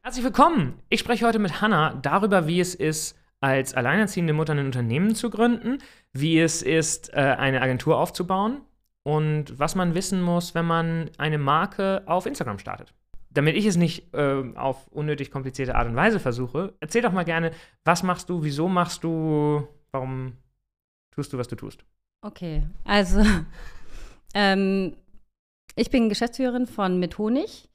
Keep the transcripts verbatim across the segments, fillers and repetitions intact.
Herzlich willkommen! Ich spreche heute mit Hannah darüber, wie es ist, als alleinerziehende Mutter ein Unternehmen zu gründen, wie es ist, äh, eine Agentur aufzubauen und was man wissen muss, wenn man eine Marke auf Instagram startet. Damit ich es nicht äh, auf unnötig komplizierte Art und Weise versuche, erzähl doch mal gerne, was machst du, wieso machst du, warum tust du, was du tust? Okay, also ähm, ich bin Geschäftsführerin von Mit Honig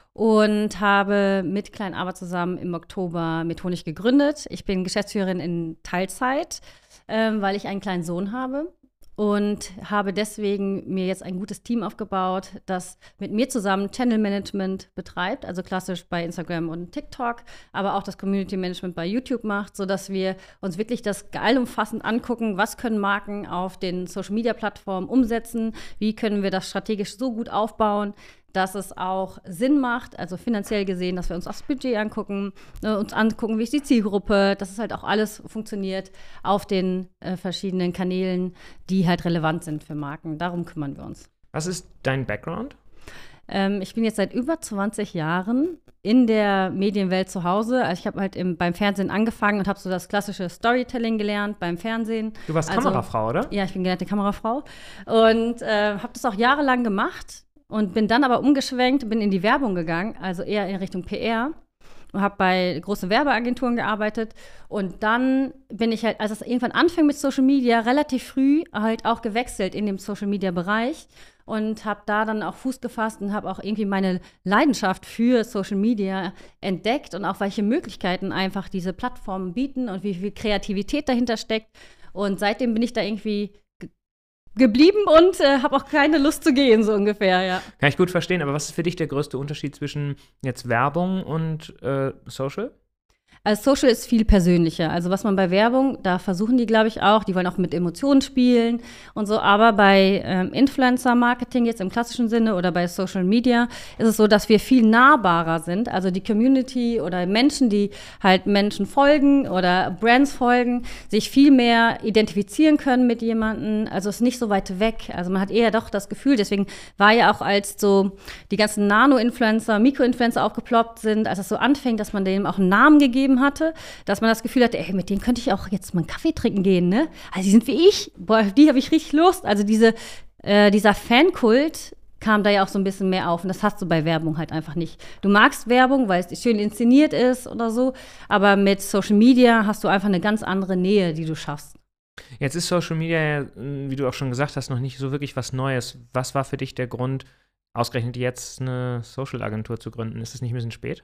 und habe mit Klein Aber zusammen im Oktober Mit Honig gegründet. Ich bin Geschäftsführerin in Teilzeit, ähm, weil ich einen kleinen Sohn habe und habe deswegen mir jetzt ein gutes Team aufgebaut, das mit mir zusammen Channel Management betreibt, also klassisch bei Instagram und TikTok, aber auch das Community Management bei YouTube macht, sodass wir uns wirklich das allumfassend angucken, was können Marken auf den Social Media Plattformen umsetzen, wie können wir das strategisch so gut aufbauen, dass es auch Sinn macht, also finanziell gesehen, dass wir uns das Budget angucken, äh, uns angucken, wie ist die Zielgruppe, dass es halt auch alles funktioniert auf den äh, verschiedenen Kanälen, die halt relevant sind für Marken. Darum kümmern wir uns. Was ist dein Background? Ähm, ich bin jetzt seit über zwanzig Jahren in der Medienwelt zu Hause. Also ich habe halt im, beim Fernsehen angefangen und habe so das klassische Storytelling gelernt beim Fernsehen. Du warst also, Kamerafrau, oder? Ja, ich bin gelernte Kamerafrau und äh, habe das auch jahrelang gemacht. Und bin dann aber umgeschwenkt, bin in die Werbung gegangen, also eher in Richtung P R. Und habe bei großen Werbeagenturen gearbeitet. Und dann bin ich halt, als es irgendwann anfing mit Social Media, relativ früh halt auch gewechselt in dem Social Media Bereich. Und habe da dann auch Fuß gefasst und habe auch irgendwie meine Leidenschaft für Social Media entdeckt. Und auch welche Möglichkeiten einfach diese Plattformen bieten und wie viel Kreativität dahinter steckt. Und seitdem bin ich da irgendwie geblieben und äh, habe auch keine Lust zu gehen, so ungefähr, ja. Kann ich gut verstehen, aber was ist für dich der größte Unterschied zwischen jetzt Werbung und äh, Social? Also Social ist viel persönlicher. Also was man bei Werbung, da versuchen die, glaube ich, auch, die wollen auch mit Emotionen spielen und so. Aber bei ähm, Influencer-Marketing jetzt im klassischen Sinne oder bei Social Media ist es so, dass wir viel nahbarer sind. Also die Community oder Menschen, die halt Menschen folgen oder Brands folgen, sich viel mehr identifizieren können mit jemandem. Also es ist nicht so weit weg. Also man hat eher doch das Gefühl, deswegen war ja auch, als so die ganzen Nano-Influencer, Mikro-Influencer aufgeploppt sind, als es so anfängt, dass man denen auch einen Namen gegeben hatte, dass man das Gefühl hatte, ey, mit denen könnte ich auch jetzt mal einen Kaffee trinken gehen, ne? Also die sind wie ich, boah, auf die habe ich richtig Lust. Also diese, äh, dieser Fankult kam da ja auch so ein bisschen mehr auf und das hast du bei Werbung halt einfach nicht. Du magst Werbung, weil es schön inszeniert ist oder so, aber mit Social Media hast du einfach eine ganz andere Nähe, die du schaffst. Jetzt ist Social Media, wie du auch schon gesagt hast, noch nicht so wirklich was Neues. Was war für dich der Grund, ausgerechnet jetzt eine Social-Agentur zu gründen? Ist es nicht ein bisschen spät?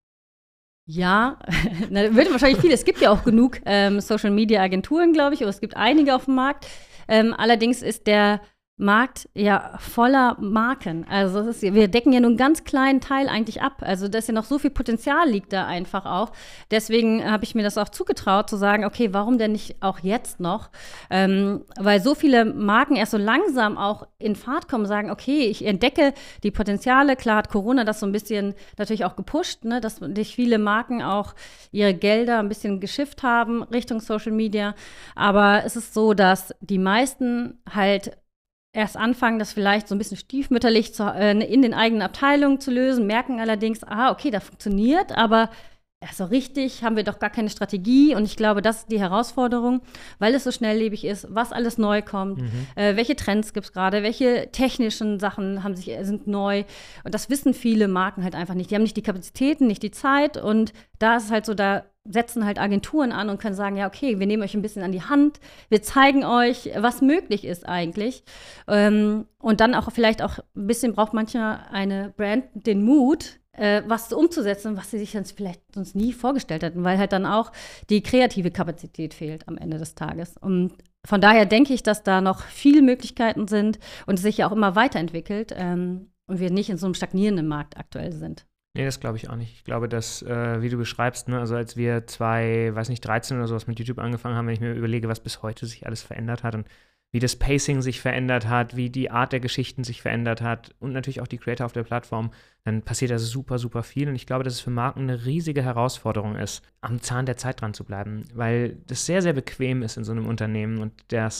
Ja, da wird wahrscheinlich viel. Es gibt ja auch genug ähm, Social-Media-Agenturen, glaube ich, oder es gibt einige auf dem Markt. Ähm, allerdings ist der Markt ja voller Marken. Also es ist, wir decken ja nur einen ganz kleinen Teil eigentlich ab. Also da ist ja noch so viel Potenzial liegt da einfach auch. Deswegen habe ich mir das auch zugetraut, zu sagen, okay, warum denn nicht auch jetzt noch? Ähm, weil so viele Marken erst so langsam auch in Fahrt kommen, sagen, okay, ich entdecke die Potenziale. Klar hat Corona das so ein bisschen natürlich auch gepusht, ne, dass sich viele Marken auch ihre Gelder ein bisschen geschifft haben Richtung Social Media. Aber es ist so, dass die meisten halt erst anfangen, das vielleicht so ein bisschen stiefmütterlich zu, äh, in den eigenen Abteilungen zu lösen, merken allerdings, ah, okay, das funktioniert, aber erst so richtig haben wir doch gar keine Strategie. Und ich glaube, das ist die Herausforderung, weil es so schnelllebig ist, was alles neu kommt, mhm. äh, welche Trends gibt es gerade, welche technischen Sachen haben sich, sind neu. Und das wissen viele Marken halt einfach nicht. Die haben nicht die Kapazitäten, nicht die Zeit. Und da ist es halt so, da setzen halt Agenturen an und können sagen, ja, okay, wir nehmen euch ein bisschen an die Hand, wir zeigen euch, was möglich ist eigentlich. Ähm, und dann auch vielleicht auch ein bisschen braucht manchmal eine Brand den Mut, äh, was umzusetzen, was sie sich sonst vielleicht sonst nie vorgestellt hätten, weil halt dann auch die kreative Kapazität fehlt am Ende des Tages. Und von daher denke ich, dass da noch viele Möglichkeiten sind und es sich ja auch immer weiterentwickelt ähm, und wir nicht in so einem stagnierenden Markt aktuell sind. Nee, das glaube ich auch nicht. Ich glaube, dass, äh, wie du beschreibst, ne, also als wir zwei, weiß nicht, dreizehn oder sowas mit YouTube angefangen haben, wenn ich mir überlege, was bis heute sich alles verändert hat und wie das Pacing sich verändert hat, wie die Art der Geschichten sich verändert hat und natürlich auch die Creator auf der Plattform, dann passiert da super, super viel. Und ich glaube, dass es für Marken eine riesige Herausforderung ist, am Zahn der Zeit dran zu bleiben, weil das sehr, sehr bequem ist in so einem Unternehmen und das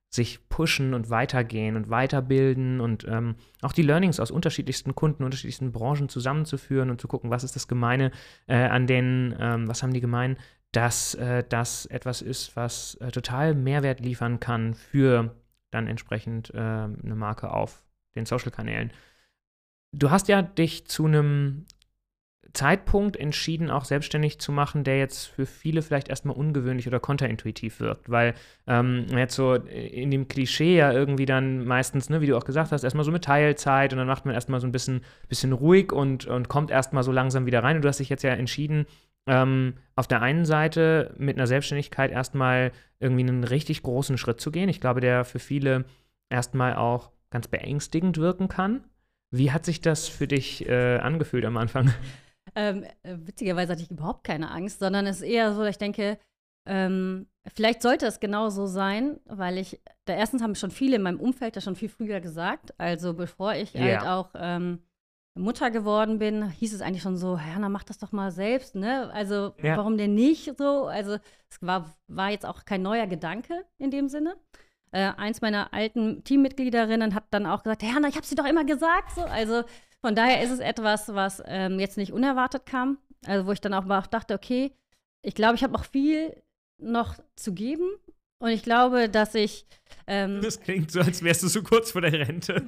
sich pushen und weitergehen und weiterbilden und ähm, auch die Learnings aus unterschiedlichsten Kunden, unterschiedlichsten Branchen zusammenzuführen und zu gucken, was ist das Gemeine äh, an denen, ähm, was haben die gemein, dass äh, das etwas ist, was äh, total Mehrwert liefern kann für dann entsprechend äh, eine Marke auf den Social-Kanälen. Du hast ja dich zu einem Zeitpunkt entschieden, auch selbstständig zu machen, der jetzt für viele vielleicht erstmal ungewöhnlich oder kontraintuitiv wirkt, weil ähm, jetzt so in dem Klischee ja irgendwie dann meistens, ne, wie du auch gesagt hast, erstmal so mit Teilzeit und dann macht man erstmal so ein bisschen, bisschen ruhig und, und kommt erstmal so langsam wieder rein. Und du hast dich jetzt ja entschieden, ähm, auf der einen Seite mit einer Selbstständigkeit erstmal irgendwie einen richtig großen Schritt zu gehen. Ich glaube, der für viele erstmal auch ganz beängstigend wirken kann. Wie hat sich das für dich äh, angefühlt am Anfang? Ähm, äh, witzigerweise hatte ich überhaupt keine Angst, sondern es ist eher so, dass ich denke, ähm, vielleicht sollte es genau so sein, weil ich, da erstens haben schon viele in meinem Umfeld das schon viel früher gesagt. Also bevor ich Ja. halt auch ähm, Mutter geworden bin, hieß es eigentlich schon so, Hannah, mach das doch mal selbst, ne? Also Ja. warum denn nicht so? Also es war, war jetzt auch kein neuer Gedanke in dem Sinne. Äh, eins meiner alten Teammitgliederinnen hat dann auch gesagt, hey, Hannah, ich hab's dir doch immer gesagt. So. Also von daher ist es etwas, was ähm, jetzt nicht unerwartet kam. Also wo ich dann auch mal dachte, okay, ich glaube, ich habe auch viel noch zu geben. Und ich glaube, dass ich ähm, Das klingt so, als wärst du so kurz vor der Rente.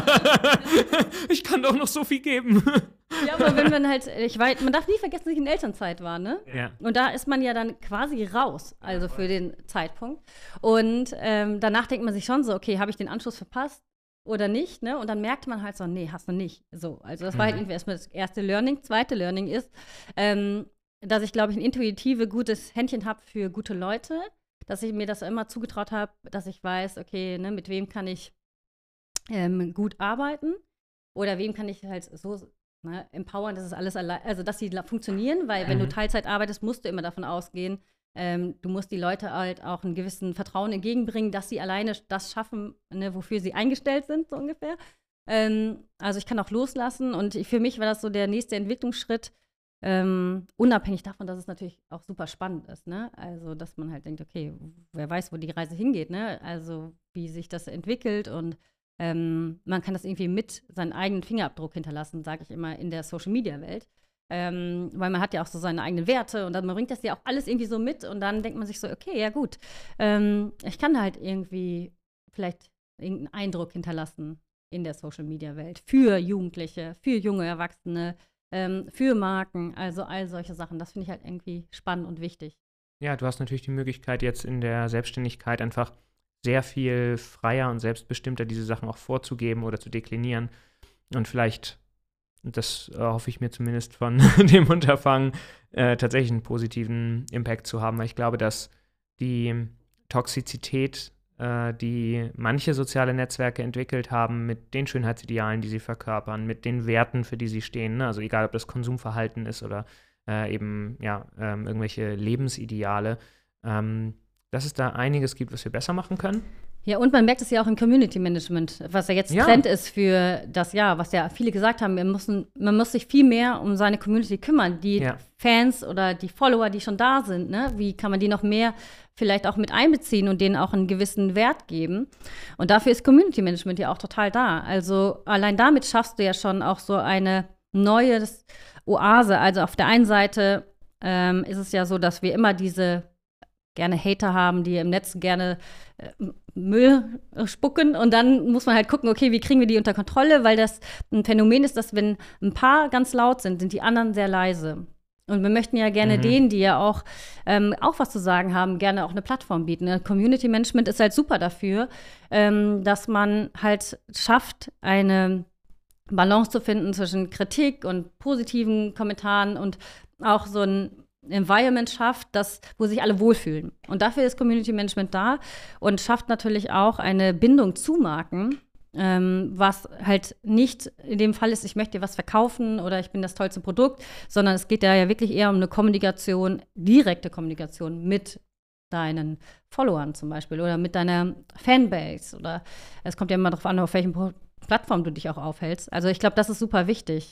Ich kann doch noch so viel geben. Ja, aber wenn man halt, ich weiß, man darf nie vergessen, dass ich in Elternzeit war, ne? Ja. Und da ist man ja dann quasi raus, also für den Zeitpunkt. Und ähm, danach denkt man sich schon so, okay, habe ich den Anschluss verpasst oder nicht, ne? Und dann merkt man halt so, nee, hast du nicht. So, also das war halt Mhm. irgendwie erstmal das erste Learning. Zweite Learning ist, ähm, dass ich, glaube ich, ein intuitive, gutes Händchen habe für gute Leute, dass ich mir das immer zugetraut habe, dass ich weiß, okay, ne, mit wem kann ich ähm, gut arbeiten oder wem kann ich halt so ne, empowern, dass es alles allein, also dass sie la- funktionieren, weil wenn du Mhm. Teilzeit arbeitest, musst du immer davon ausgehen, ähm, du musst die Leute halt auch einen gewissen Vertrauen entgegenbringen, dass sie alleine das schaffen, ne, wofür sie eingestellt sind, so ungefähr. Ähm, also ich kann auch loslassen und ich, für mich war das so der nächste Entwicklungsschritt, ähm, unabhängig davon, dass es natürlich auch super spannend ist, ne? Also, dass man halt denkt, okay, wer weiß, wo die Reise hingeht, ne? Also, wie sich das entwickelt und ähm, man kann das irgendwie mit seinen eigenen Fingerabdruck hinterlassen, sage ich immer, in der Social-Media-Welt. Ähm, weil man hat ja auch so seine eigenen Werte und dann man bringt das ja auch alles irgendwie so mit und dann denkt man sich so, okay, ja gut, ähm, ich kann halt irgendwie vielleicht irgendeinen Eindruck hinterlassen in der Social-Media-Welt für Jugendliche, für junge Erwachsene, ähm, für Marken, also all solche Sachen. Das finde ich halt irgendwie spannend und wichtig. Ja, du hast natürlich die Möglichkeit, jetzt in der Selbstständigkeit einfach sehr viel freier und selbstbestimmter diese Sachen auch vorzugeben oder zu deklinieren. Und vielleicht, das äh, hoffe ich mir zumindest von dem Unterfangen, äh, tatsächlich einen positiven Impact zu haben, weil ich glaube, dass die Toxizität, äh, die manche soziale Netzwerke entwickelt haben, mit den Schönheitsidealen, die sie verkörpern, mit den Werten, für die sie stehen, ne? Also egal, ob das Konsumverhalten ist oder äh, eben ja, ähm, irgendwelche Lebensideale, ähm, dass es da einiges gibt, was wir besser machen können. Ja, und man merkt es ja auch im Community Management, was ja jetzt Ja. Trend ist für das Jahr, was ja viele gesagt haben, wir müssen, man muss sich viel mehr um seine Community kümmern. Die Ja. Fans oder die Follower, die schon da sind, ne? Wie kann man die noch mehr vielleicht auch mit einbeziehen und denen auch einen gewissen Wert geben? Und dafür ist Community Management ja auch total da. Also allein damit schaffst du ja schon auch so eine neue Oase. Also auf der einen Seite ähm, ist es ja so, dass wir immer diese gerne Hater haben, die im Netz gerne äh, Müll äh, spucken. Und dann muss man halt gucken, okay, wie kriegen wir die unter Kontrolle? Weil das ein Phänomen ist, dass wenn ein paar ganz laut sind, sind die anderen sehr leise. Und wir möchten ja gerne Mhm. denen, die ja auch, ähm, auch was zu sagen haben, gerne auch eine Plattform bieten. Ne? Community Management ist halt super dafür, ähm, dass man halt schafft, eine Balance zu finden zwischen Kritik und positiven Kommentaren und auch so ein Environment schafft, das, wo sich alle wohlfühlen. Und dafür ist Community Management da und schafft natürlich auch eine Bindung zu Marken, ähm, was halt nicht in dem Fall ist, ich möchte dir was verkaufen oder ich bin das tollste Produkt, sondern es geht da ja wirklich eher um eine Kommunikation, direkte Kommunikation mit deinen Followern zum Beispiel oder mit deiner Fanbase oder es kommt ja immer darauf an, auf welchen Pro- Plattform du dich auch aufhältst. Also ich glaube, das ist super wichtig.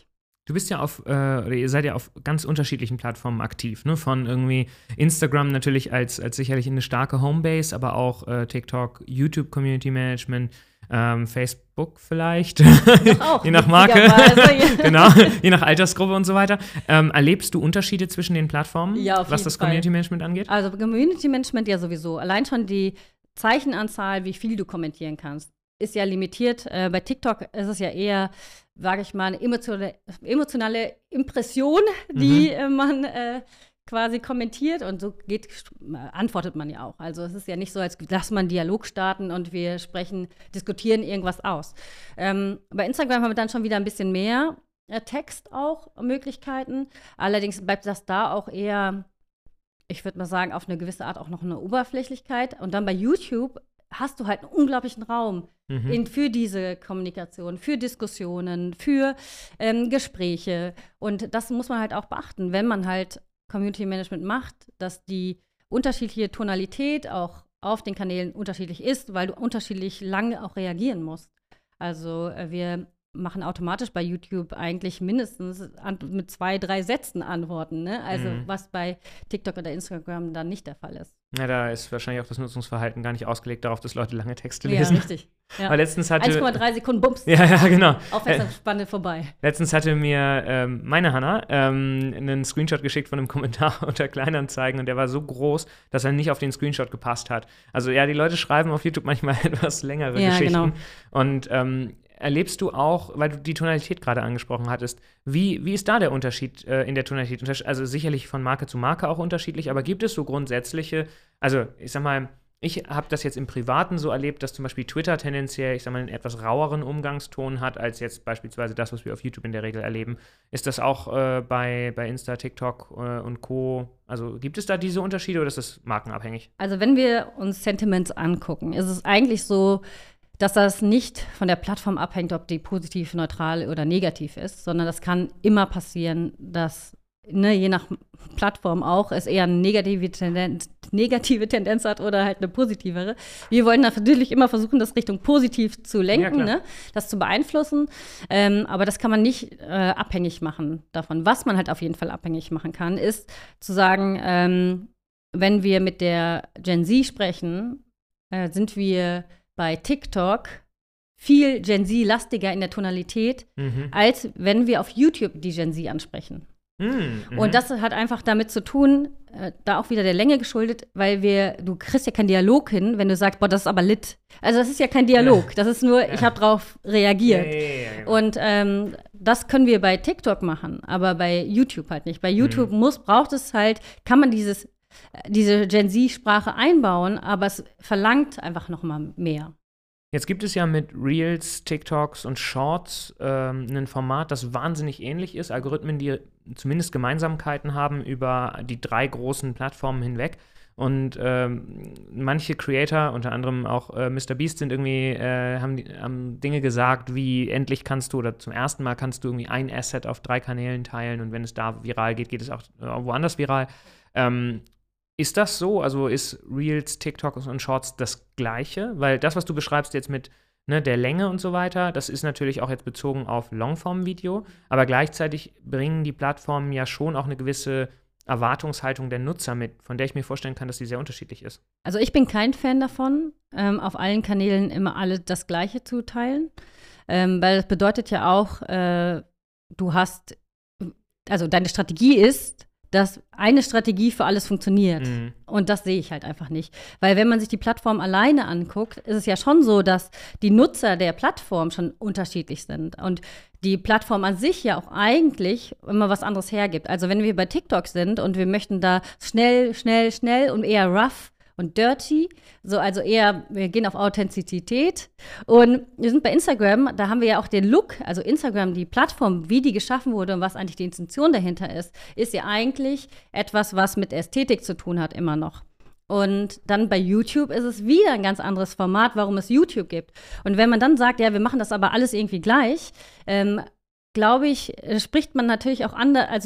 Du bist ja auf, äh, oder ihr seid ja auf ganz unterschiedlichen Plattformen aktiv, ne? Von irgendwie Instagram natürlich als, als sicherlich eine starke Homebase, aber auch äh, TikTok, YouTube Community Management, ähm, Facebook vielleicht, auch, je nach Marke, genau, je nach Altersgruppe und so weiter. Ähm, erlebst du Unterschiede zwischen den Plattformen, ja, auf was jeden das Fall. Community Management angeht? Also Community Management ja sowieso. Allein schon die Zeichenanzahl, wie viel du kommentieren kannst, ist ja limitiert. Äh, bei TikTok ist es ja eher, sage ich mal, eine emotionale, emotionale Impression, die mhm. äh, man äh, quasi kommentiert und so geht, antwortet man ja auch. Also es ist ja nicht so, als lass man einen Dialog starten und wir sprechen, diskutieren irgendwas aus. Ähm, bei Instagram haben wir dann schon wieder ein bisschen mehr äh, Text auch, Möglichkeiten. Allerdings bleibt das da auch eher, ich würde mal sagen, auf eine gewisse Art auch noch eine Oberflächlichkeit. Und dann bei YouTube hast du halt einen unglaublichen Raum mhm. in, für diese Kommunikation, für Diskussionen, für ähm, Gespräche. Und das muss man halt auch beachten, wenn man halt Community Management macht, dass die unterschiedliche Tonalität auch auf den Kanälen unterschiedlich ist, weil du unterschiedlich lange auch reagieren musst. Also äh, wir machen automatisch bei YouTube eigentlich mindestens an, mit zwei, drei Sätzen Antworten, ne? Also mhm. was bei TikTok oder Instagram dann nicht der Fall ist. Ja, da ist wahrscheinlich auch das Nutzungsverhalten gar nicht ausgelegt darauf, dass Leute lange Texte lesen. Ja, richtig. Ja. Aber letztens hatte eins Komma drei Sekunden, bums. Ja, ja, genau. Aufmerksamkeitsspanne vorbei. Letztens hatte mir ähm, meine Hanna ähm, einen Screenshot geschickt von einem Kommentar unter Kleinanzeigen und der war so groß, dass er nicht auf den Screenshot gepasst hat. Also ja, die Leute schreiben auf YouTube manchmal etwas längere ja, Geschichten. Genau. Und ähm, erlebst du auch, weil du die Tonalität gerade angesprochen hattest, wie, wie ist da der Unterschied äh, in der Tonalität? Also sicherlich von Marke zu Marke auch unterschiedlich, aber gibt es so grundsätzliche, also ich sag mal, ich habe das jetzt im Privaten so erlebt, dass zum Beispiel Twitter tendenziell, ich sag mal, einen etwas raueren Umgangston hat, als jetzt beispielsweise das, was wir auf YouTube in der Regel erleben. Ist das auch äh, bei, bei Insta, TikTok äh, und Co.? Also gibt es da diese Unterschiede oder ist das markenabhängig? Also wenn wir uns Sentiments angucken, ist es eigentlich so, dass das nicht von der Plattform abhängt, ob die positiv, neutral oder negativ ist, sondern das kann immer passieren, dass, ne, je nach Plattform auch, es eher eine negative Tendenz, negative Tendenz hat oder halt eine positivere. Wir wollen natürlich immer versuchen, das Richtung positiv zu lenken, ja, ne, das zu beeinflussen, ähm, aber das kann man nicht äh, abhängig machen davon. Was man halt auf jeden Fall abhängig machen kann, ist zu sagen, ähm, wenn wir mit der Gen Z sprechen, äh, sind wir bei TikTok viel Gen Z-lastiger in der Tonalität, mhm. als wenn wir auf YouTube die Gen Z ansprechen. Mhm. Und das hat einfach damit zu tun, äh, da auch wieder der Länge geschuldet, weil wir, du kriegst ja keinen Dialog hin, wenn du sagst, boah, das ist aber lit. Also das ist ja kein Dialog, ja. das ist nur, ja. ich habe drauf reagiert. Ja, ja, ja, ja. Und ähm, das können wir bei TikTok machen, aber bei YouTube halt nicht. Bei YouTube mhm. muss, braucht es halt, kann man dieses diese Gen Z-Sprache einbauen, aber es verlangt einfach noch mal mehr. Jetzt gibt es ja mit Reels, TikToks und Shorts ähm, ein Format, das wahnsinnig ähnlich ist. Algorithmen, die zumindest Gemeinsamkeiten haben über die drei großen Plattformen hinweg. Und ähm, manche Creator, unter anderem auch äh, Mister Beast, sind irgendwie, äh, haben, haben Dinge gesagt, wie endlich kannst du, oder zum ersten Mal kannst du irgendwie ein Asset auf drei Kanälen teilen und wenn es da viral geht, geht es auch äh, woanders viral. Ähm, Ist das so? Also ist Reels, TikToks und Shorts das Gleiche? Weil das, was du beschreibst jetzt mit ne, der Länge und so weiter, das ist natürlich auch jetzt bezogen auf Longform-Video, aber gleichzeitig bringen die Plattformen ja schon auch eine gewisse Erwartungshaltung der Nutzer mit, von der ich mir vorstellen kann, dass die sehr unterschiedlich ist. Also ich bin kein Fan davon, ähm, auf allen Kanälen immer alle das Gleiche zu teilen, ähm, weil das bedeutet ja auch, äh, du hast, also deine Strategie ist, dass eine Strategie für alles funktioniert. Mhm. Und das sehe ich halt einfach nicht. Weil wenn man sich die Plattform alleine anguckt, ist es ja schon so, dass die Nutzer der Plattform schon unterschiedlich sind. Und die Plattform an sich ja auch eigentlich immer was anderes hergibt. Also wenn wir bei TikTok sind und wir möchten da schnell, schnell, schnell und eher rough und dirty, so also eher, wir gehen auf Authentizität. Und wir sind bei Instagram, da haben wir ja auch den Look, also Instagram, die Plattform, wie die geschaffen wurde und was eigentlich die Intention dahinter ist, ist ja eigentlich etwas, was mit Ästhetik zu tun hat, immer noch. Und dann bei YouTube ist es wieder ein ganz anderes Format, warum es YouTube gibt. Und wenn man dann sagt, ja, wir machen das aber alles irgendwie gleich, ähm, glaube ich, spricht man natürlich auch andere, also die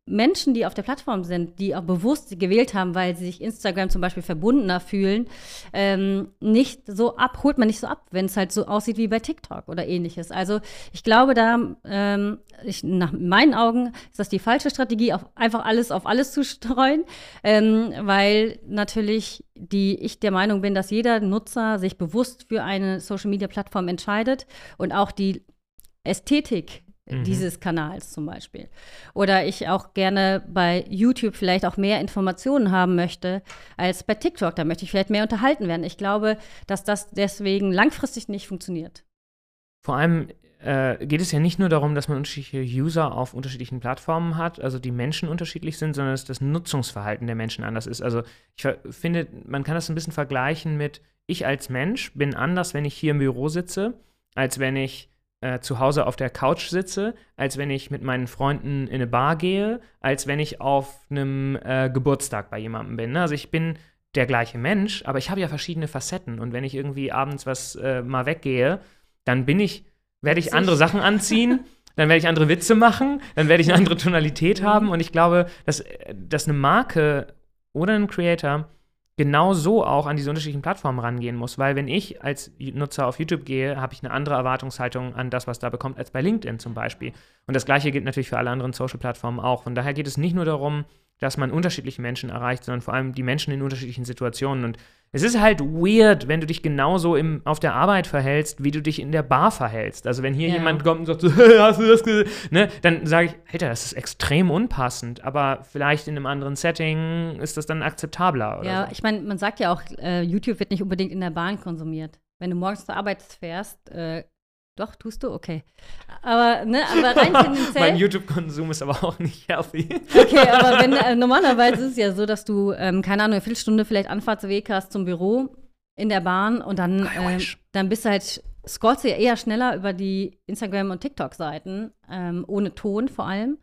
Menschen, die auf der Plattform sind, die auch bewusst gewählt haben, weil sie sich Instagram zum Beispiel verbundener fühlen, ähm, nicht so ab, holt man nicht so ab, wenn es halt so aussieht wie bei TikTok oder ähnliches. Also ich glaube, da, ähm, ich, nach meinen Augen ist das die falsche Strategie, auf, einfach alles auf alles zu streuen, ähm, weil natürlich die, ich der Meinung bin, dass jeder Nutzer sich bewusst für eine Social-Media-Plattform entscheidet und auch die Ästhetik Mhm. dieses Kanals zum Beispiel. Oder ich auch gerne bei YouTube vielleicht auch mehr Informationen haben möchte als bei TikTok. Da möchte ich vielleicht mehr unterhalten werden. Ich glaube, dass das deswegen langfristig nicht funktioniert. Vor allem äh, geht es ja nicht nur darum, dass man unterschiedliche User auf unterschiedlichen Plattformen hat, also die Menschen unterschiedlich sind, sondern dass das Nutzungsverhalten der Menschen anders ist. Also ich finde, man kann das ein bisschen vergleichen mit, ich als Mensch bin anders, wenn ich hier im Büro sitze, als wenn ich Äh, zu Hause auf der Couch sitze, als wenn ich mit meinen Freunden in eine Bar gehe, als wenn ich auf einem äh, Geburtstag bei jemandem bin. Ne? Also ich bin der gleiche Mensch, aber ich habe ja verschiedene Facetten. Und wenn ich irgendwie abends was äh, mal weggehe, dann bin ich, werde ich andere Sachen anziehen, dann werde ich andere Witze machen, dann werde ich eine andere Tonalität haben. Und ich glaube, dass, dass eine Marke oder ein Creator genau so auch an diese unterschiedlichen Plattformen rangehen muss, weil wenn ich als Nutzer auf YouTube gehe, habe ich eine andere Erwartungshaltung an das, was da bekommt, als bei LinkedIn zum Beispiel. Und das Gleiche gilt natürlich für alle anderen Social-Plattformen auch. Von daher geht es nicht nur darum, dass man unterschiedliche Menschen erreicht, sondern vor allem die Menschen in unterschiedlichen Situationen. Und es ist halt weird, wenn du dich genauso im, auf der Arbeit verhältst, wie du dich in der Bar verhältst. Also wenn hier ja. jemand kommt und sagt so, hast du das gesehen? Ne? Dann sage ich, Alter, das ist extrem unpassend, aber vielleicht in einem anderen Setting ist das dann akzeptabler. Oder ja, so. Ich meine, man sagt ja auch, äh, YouTube wird nicht unbedingt in der Bahn konsumiert. Wenn du morgens zur Arbeit fährst, äh, doch, tust du? Okay. Aber, ne, aber rein tendenziell. Mein YouTube-Konsum ist aber auch nicht healthy. Okay, aber wenn, äh, normalerweise ist es ja so, dass du, ähm, keine Ahnung, eine Viertelstunde vielleicht Anfahrtsweg hast zum Büro in der Bahn und dann, äh, dann bist du halt, scrollst du ja eher schneller über die Instagram- und TikTok-Seiten, ähm, ohne Ton vor allem,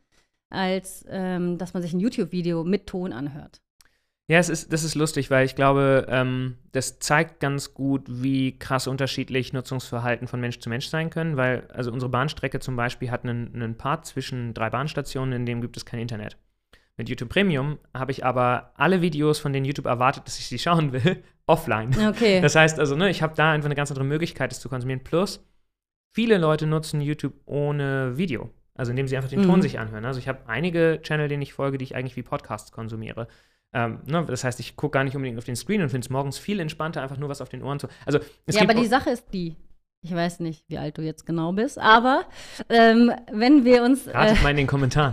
als ähm, dass man sich ein YouTube-Video mit Ton anhört. Ja, es ist, das ist lustig, weil ich glaube, ähm, das zeigt ganz gut, wie krass unterschiedlich Nutzungsverhalten von Mensch zu Mensch sein können, weil also unsere Bahnstrecke zum Beispiel hat einen, einen Part zwischen drei Bahnstationen, in dem gibt es kein Internet. Mit YouTube Premium habe ich aber alle Videos, von denen YouTube erwartet, dass ich sie schauen will, offline. Okay. Das heißt also, ne, ich habe da einfach eine ganz andere Möglichkeit, das zu konsumieren. Plus, viele Leute nutzen YouTube ohne Video. Also indem sie einfach den mhm. Ton sich anhören. Also ich habe einige Channel, denen ich folge, die ich eigentlich wie Podcasts konsumiere. Ähm, ne, das heißt, ich gucke gar nicht unbedingt auf den Screen und finde es morgens viel entspannter, einfach nur was auf den Ohren zu. Also, es ja, gibt aber die Sache ist die, ich weiß nicht, wie alt du jetzt genau bist, aber ähm, wenn wir uns. Ratet äh, mal in den Kommentaren.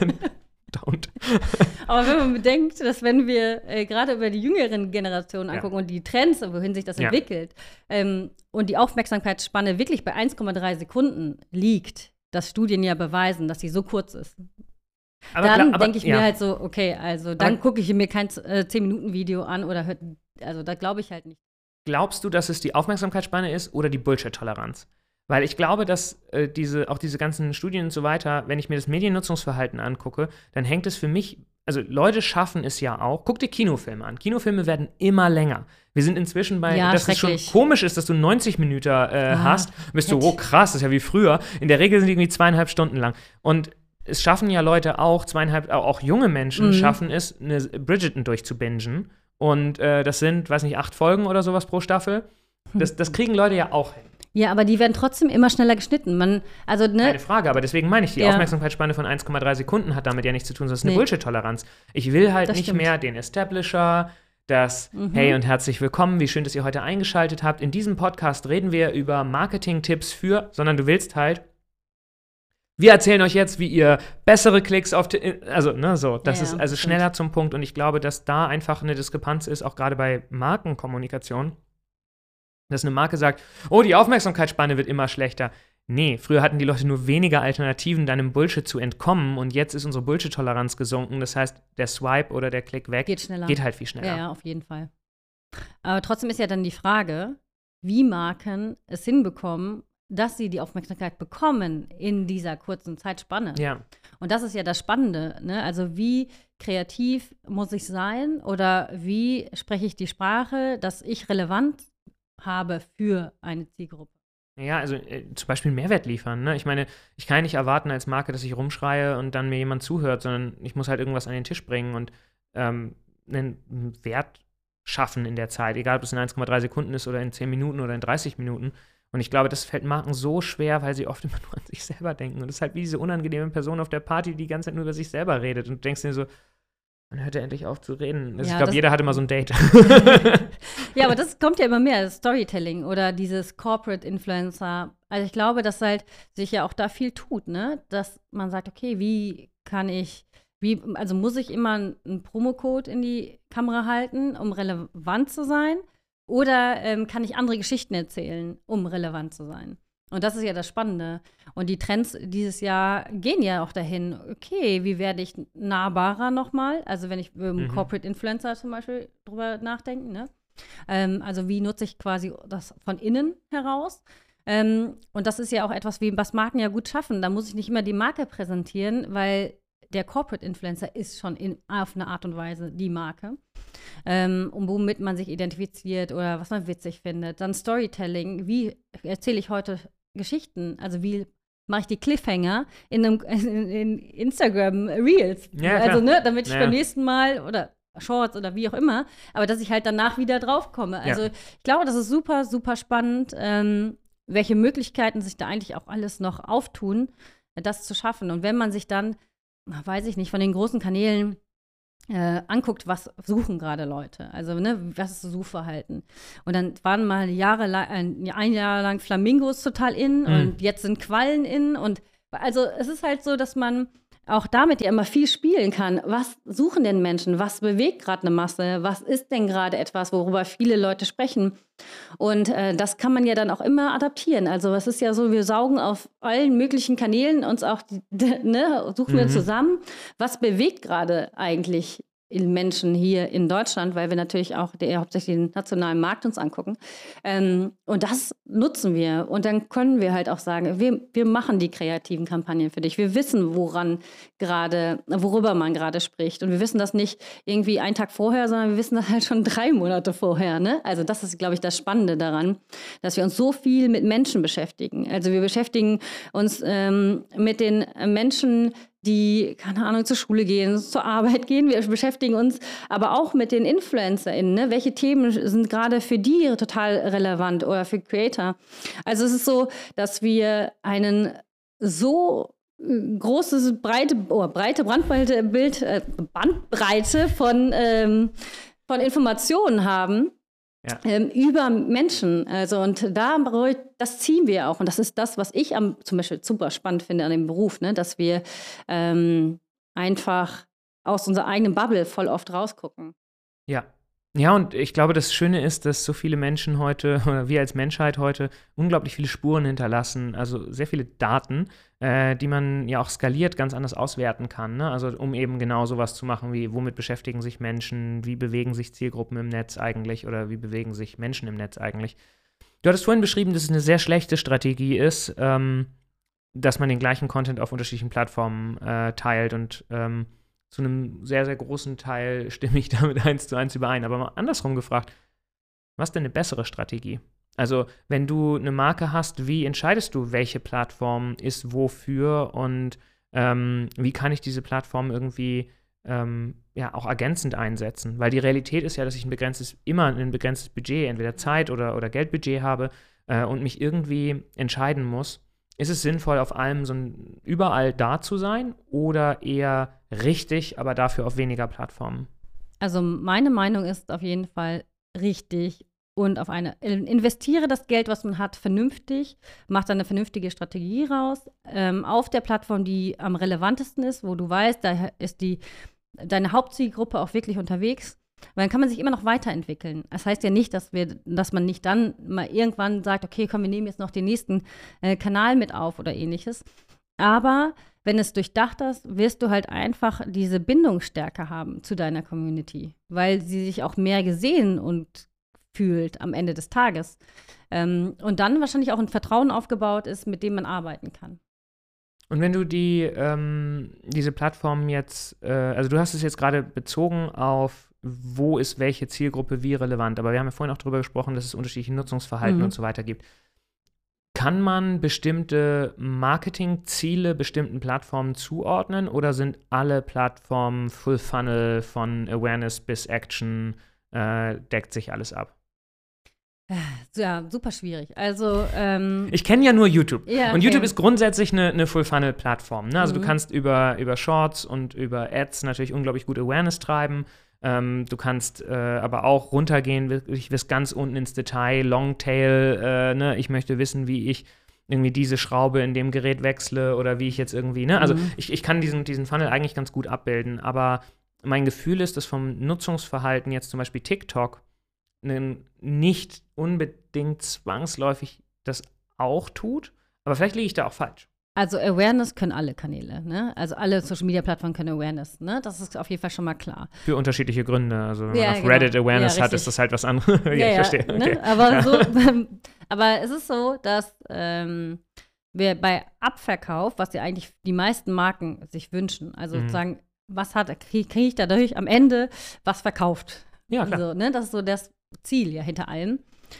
Don't. Aber wenn man bedenkt, dass wenn wir äh, gerade über die jüngeren Generationen angucken ja. und die Trends, wohin sich das ja. entwickelt, ähm, und die Aufmerksamkeitsspanne wirklich bei eins Komma drei Sekunden liegt, dass Studien ja beweisen, dass sie so kurz ist. Aber dann denke ich ja. mir halt so, okay, also dann gucke ich mir kein äh, zehn-Minuten-Video an oder hört, also da glaube ich halt nicht. Glaubst du, dass es die Aufmerksamkeitsspanne ist oder die Bullshit-Toleranz? Weil ich glaube, dass äh, diese, auch diese ganzen Studien und so weiter, wenn ich mir das Mediennutzungsverhalten angucke, dann hängt es für mich, also Leute schaffen es ja auch, guck dir Kinofilme an. Kinofilme werden immer länger. Wir sind inzwischen bei, ja, dass es schon komisch ist, dass du neunzig Minuten äh, ah, hast, bist du, oh krass, das ist ja wie früher. In der Regel sind die irgendwie zweieinhalb Stunden lang. Und es schaffen ja Leute auch, zweieinhalb, auch junge Menschen mhm. schaffen es, eine Bridgerton durchzubingen. Und äh, das sind, weiß nicht, acht Folgen oder sowas pro Staffel. Das, das kriegen Leute ja auch hin. Ja, aber die werden trotzdem immer schneller geschnitten. Man, also, ne? Keine Frage, aber deswegen meine ich, die ja. Aufmerksamkeitsspanne von eins Komma drei Sekunden hat damit ja nichts zu tun, sondern es ist eine nee. Bullshit-Toleranz. Ich will halt das nicht stimmt. mehr den Establisher, das mhm. Hey und herzlich willkommen, wie schön, dass ihr heute eingeschaltet habt. In diesem Podcast reden wir über Marketing-Tipps für, sondern du willst halt wir erzählen euch jetzt, wie ihr bessere Klicks auf, also, ne, so, das ja, ist also schneller stimmt. zum Punkt und ich glaube, dass da einfach eine Diskrepanz ist, auch gerade bei Markenkommunikation, dass eine Marke sagt, oh, die Aufmerksamkeitsspanne wird immer schlechter. Nee, früher hatten die Leute nur weniger Alternativen, deinem Bullshit zu entkommen und jetzt ist unsere Bullshit-Toleranz gesunken, das heißt, der Swipe oder der Klick weg geht schneller. Geht halt viel schneller. Ja, ja, auf jeden Fall. Aber trotzdem ist ja dann die Frage, wie Marken es hinbekommen, dass sie die Aufmerksamkeit bekommen in dieser kurzen Zeitspanne. Ja. Und das ist ja das Spannende, ne? Also wie kreativ muss ich sein oder wie spreche ich die Sprache, dass ich relevant habe für eine Zielgruppe? Ja, also äh, zum Beispiel Mehrwert liefern. Ne? Ich meine, ich kann ja nicht erwarten als Marke, dass ich rumschreie und dann mir jemand zuhört, sondern ich muss halt irgendwas an den Tisch bringen und ähm, einen Wert schaffen in der Zeit, egal ob es in eins Komma drei Sekunden ist oder in zehn Minuten oder in dreißig Minuten. Und ich glaube, das fällt Marken so schwer, weil sie oft immer nur an sich selber denken. Und das ist halt wie diese unangenehme Person auf der Party, die die ganze Zeit nur über sich selber redet. Und du denkst dir so, man hört ja endlich auf zu reden. Also Ja, ich glaube, das- jeder hat immer so ein Date. Ja, aber das kommt ja immer mehr, das Storytelling oder dieses Corporate Influencer. Also ich glaube, dass halt sich ja auch da viel tut, ne? Dass man sagt, okay, wie kann ich, wie, also muss ich immer einen Promocode in die Kamera halten, um relevant zu sein? Oder ähm, kann ich andere Geschichten erzählen, um relevant zu sein? Und das ist ja das Spannende. Und die Trends dieses Jahr gehen ja auch dahin, okay, wie werde ich nahbarer nochmal? Also wenn ich über einen Mhm. Corporate Influencer zum Beispiel drüber nachdenke, ne? Ähm, also wie nutze ich quasi das von innen heraus? Ähm, und das ist ja auch etwas, wie, was Marken ja gut schaffen. Da muss ich nicht immer die Marke präsentieren, weil der Corporate Influencer ist schon in, auf eine Art und Weise die Marke. Ähm, und womit man sich identifiziert oder was man witzig findet. Dann Storytelling. Wie erzähle ich heute Geschichten? Also wie mache ich die Cliffhanger in einem in, in Instagram Reels? Ja, also, klar. ne, damit ich Ja. beim nächsten Mal oder Shorts oder wie auch immer, aber dass ich halt danach wieder draufkomme. Also Ja. ich glaube, das ist super, super spannend, ähm, welche Möglichkeiten sich da eigentlich auch alles noch auftun, das zu schaffen. Und wenn man sich dann, weiß ich nicht, von den großen Kanälen äh, anguckt, was suchen gerade Leute. Also, ne, was ist das Suchverhalten? Und dann waren mal Jahre lang, ein, ein Jahr lang Flamingos total in Mhm. und jetzt sind Quallen in. Und also es ist halt so, dass man auch damit ja immer viel spielen kann. Was suchen denn Menschen? Was bewegt gerade eine Masse? Was ist denn gerade etwas, worüber viele Leute sprechen? Und äh, das kann man ja dann auch immer adaptieren. Also es ist ja so, wir saugen auf allen möglichen Kanälen uns auch, ne, suchen wir Mhm. zusammen. Was bewegt gerade eigentlich in Menschen hier in Deutschland, weil wir natürlich auch der, hauptsächlich den nationalen Markt uns angucken. Ähm, und das nutzen wir. Und dann können wir halt auch sagen, wir, wir machen die kreativen Kampagnen für dich. Wir wissen, woran gerade, worüber man gerade spricht. Und wir wissen das nicht irgendwie einen Tag vorher, sondern wir wissen das halt schon drei Monate vorher. Ne? Also das ist, glaube ich, das Spannende daran, dass wir uns so viel mit Menschen beschäftigen. Also wir beschäftigen uns ähm, mit den Menschen, die, keine Ahnung, zur Schule gehen, zur Arbeit gehen. Wir beschäftigen uns aber auch mit den InfluencerInnen. Ne? Welche Themen sind gerade für die total relevant oder für Creator? Also es ist so, dass wir einen so großes, breite, oh, breite Brandbreite, Bild, äh, Bandbreite von, ähm, von Informationen haben, Ja. ähm, über Menschen. Also, und da, das ziehen wir auch. Und das ist das, was ich am, zum Beispiel super spannend finde an dem Beruf, ne? Dass wir ähm, einfach aus unserer eigenen Bubble voll oft rausgucken. Ja. Ja, und ich glaube, das Schöne ist, dass so viele Menschen heute, oder wir als Menschheit heute, unglaublich viele Spuren hinterlassen, also sehr viele Daten, äh, die man ja auch skaliert ganz anders auswerten kann, ne? Also um eben genau sowas zu machen wie, womit beschäftigen sich Menschen, wie bewegen sich Zielgruppen im Netz eigentlich oder wie bewegen sich Menschen im Netz eigentlich. Du hattest vorhin beschrieben, dass es eine sehr schlechte Strategie ist, ähm, dass man den gleichen Content auf unterschiedlichen Plattformen äh, teilt und ähm, zu einem sehr, sehr großen Teil stimme ich damit eins zu eins überein. Aber mal andersrum gefragt, was ist denn eine bessere Strategie? Also, wenn du eine Marke hast, wie entscheidest du, welche Plattform ist wofür und ähm, wie kann ich diese Plattform irgendwie ähm, ja, auch ergänzend einsetzen? Weil die Realität ist ja, dass ich ein begrenztes, immer ein begrenztes Budget, entweder Zeit- oder, oder Geldbudget habe äh, und mich irgendwie entscheiden muss. Ist es sinnvoll, auf allem so ein, überall da zu sein oder eher richtig, aber dafür auf weniger Plattformen? Also meine Meinung ist auf jeden Fall richtig und auf eine, investiere das Geld, was man hat, vernünftig, mach dann eine vernünftige Strategie raus, ähm, auf der Plattform, die am relevantesten ist, wo du weißt, da ist die, deine Hauptzielgruppe auch wirklich unterwegs. Weil dann kann man sich immer noch weiterentwickeln. Das heißt ja nicht, dass wir, dass man nicht dann mal irgendwann sagt, okay, komm, wir nehmen jetzt noch den nächsten äh, Kanal mit auf oder ähnliches. Aber wenn es durchdacht ist, wirst du halt einfach diese Bindungsstärke haben zu deiner Community, weil sie sich auch mehr gesehen und fühlt am Ende des Tages. Ähm, und dann wahrscheinlich auch ein Vertrauen aufgebaut ist, mit dem man arbeiten kann. Und wenn du die, ähm, diese Plattformen jetzt, äh, also du hast es jetzt gerade bezogen auf, wo ist welche Zielgruppe wie relevant, aber wir haben ja vorhin auch darüber gesprochen, dass es unterschiedliche Nutzungsverhalten Mhm. und so weiter gibt. kann man bestimmte Marketingziele bestimmten Plattformen zuordnen oder sind alle Plattformen Full Funnel von Awareness bis Action, äh, deckt sich alles ab? Ja, super schwierig. Also, ähm, ich kenne ja nur YouTube. Ja, okay. Und YouTube ist grundsätzlich eine, eine Full-Funnel-Plattform. Ne? Also Mhm. du kannst über, über Shorts und über Ads natürlich unglaublich gut Awareness treiben. Ähm, du kannst äh, aber auch runtergehen, wirklich bis ganz unten ins Detail, Longtail, äh, ne? Ich möchte wissen, wie ich irgendwie diese Schraube in dem Gerät wechsle oder wie ich jetzt irgendwie, ne? Also Mhm. ich, ich kann diesen, diesen Funnel eigentlich ganz gut abbilden, aber mein Gefühl ist, dass vom Nutzungsverhalten jetzt zum Beispiel TikTok nicht unbedingt zwangsläufig das auch tut, aber vielleicht liege ich da auch falsch. Also Awareness können alle Kanäle, ne? Also alle Social-Media-Plattformen können Awareness, ne? Das ist auf jeden Fall schon mal klar. Für unterschiedliche Gründe. Also wenn Ja, man auf genau. Reddit Awareness Ja, hat, ist das halt was anderes. ja, ja, ich ja, verstehe. ne? Okay. Aber, Ja. so, aber es ist so, dass ähm, wir bei Abverkauf, was ja eigentlich die meisten Marken sich wünschen, also Mhm. sozusagen, was hat, kriege krieg ich dadurch am Ende was verkauft? Ja, klar. So, ne? Das ist so das Ziel ja hinter allem.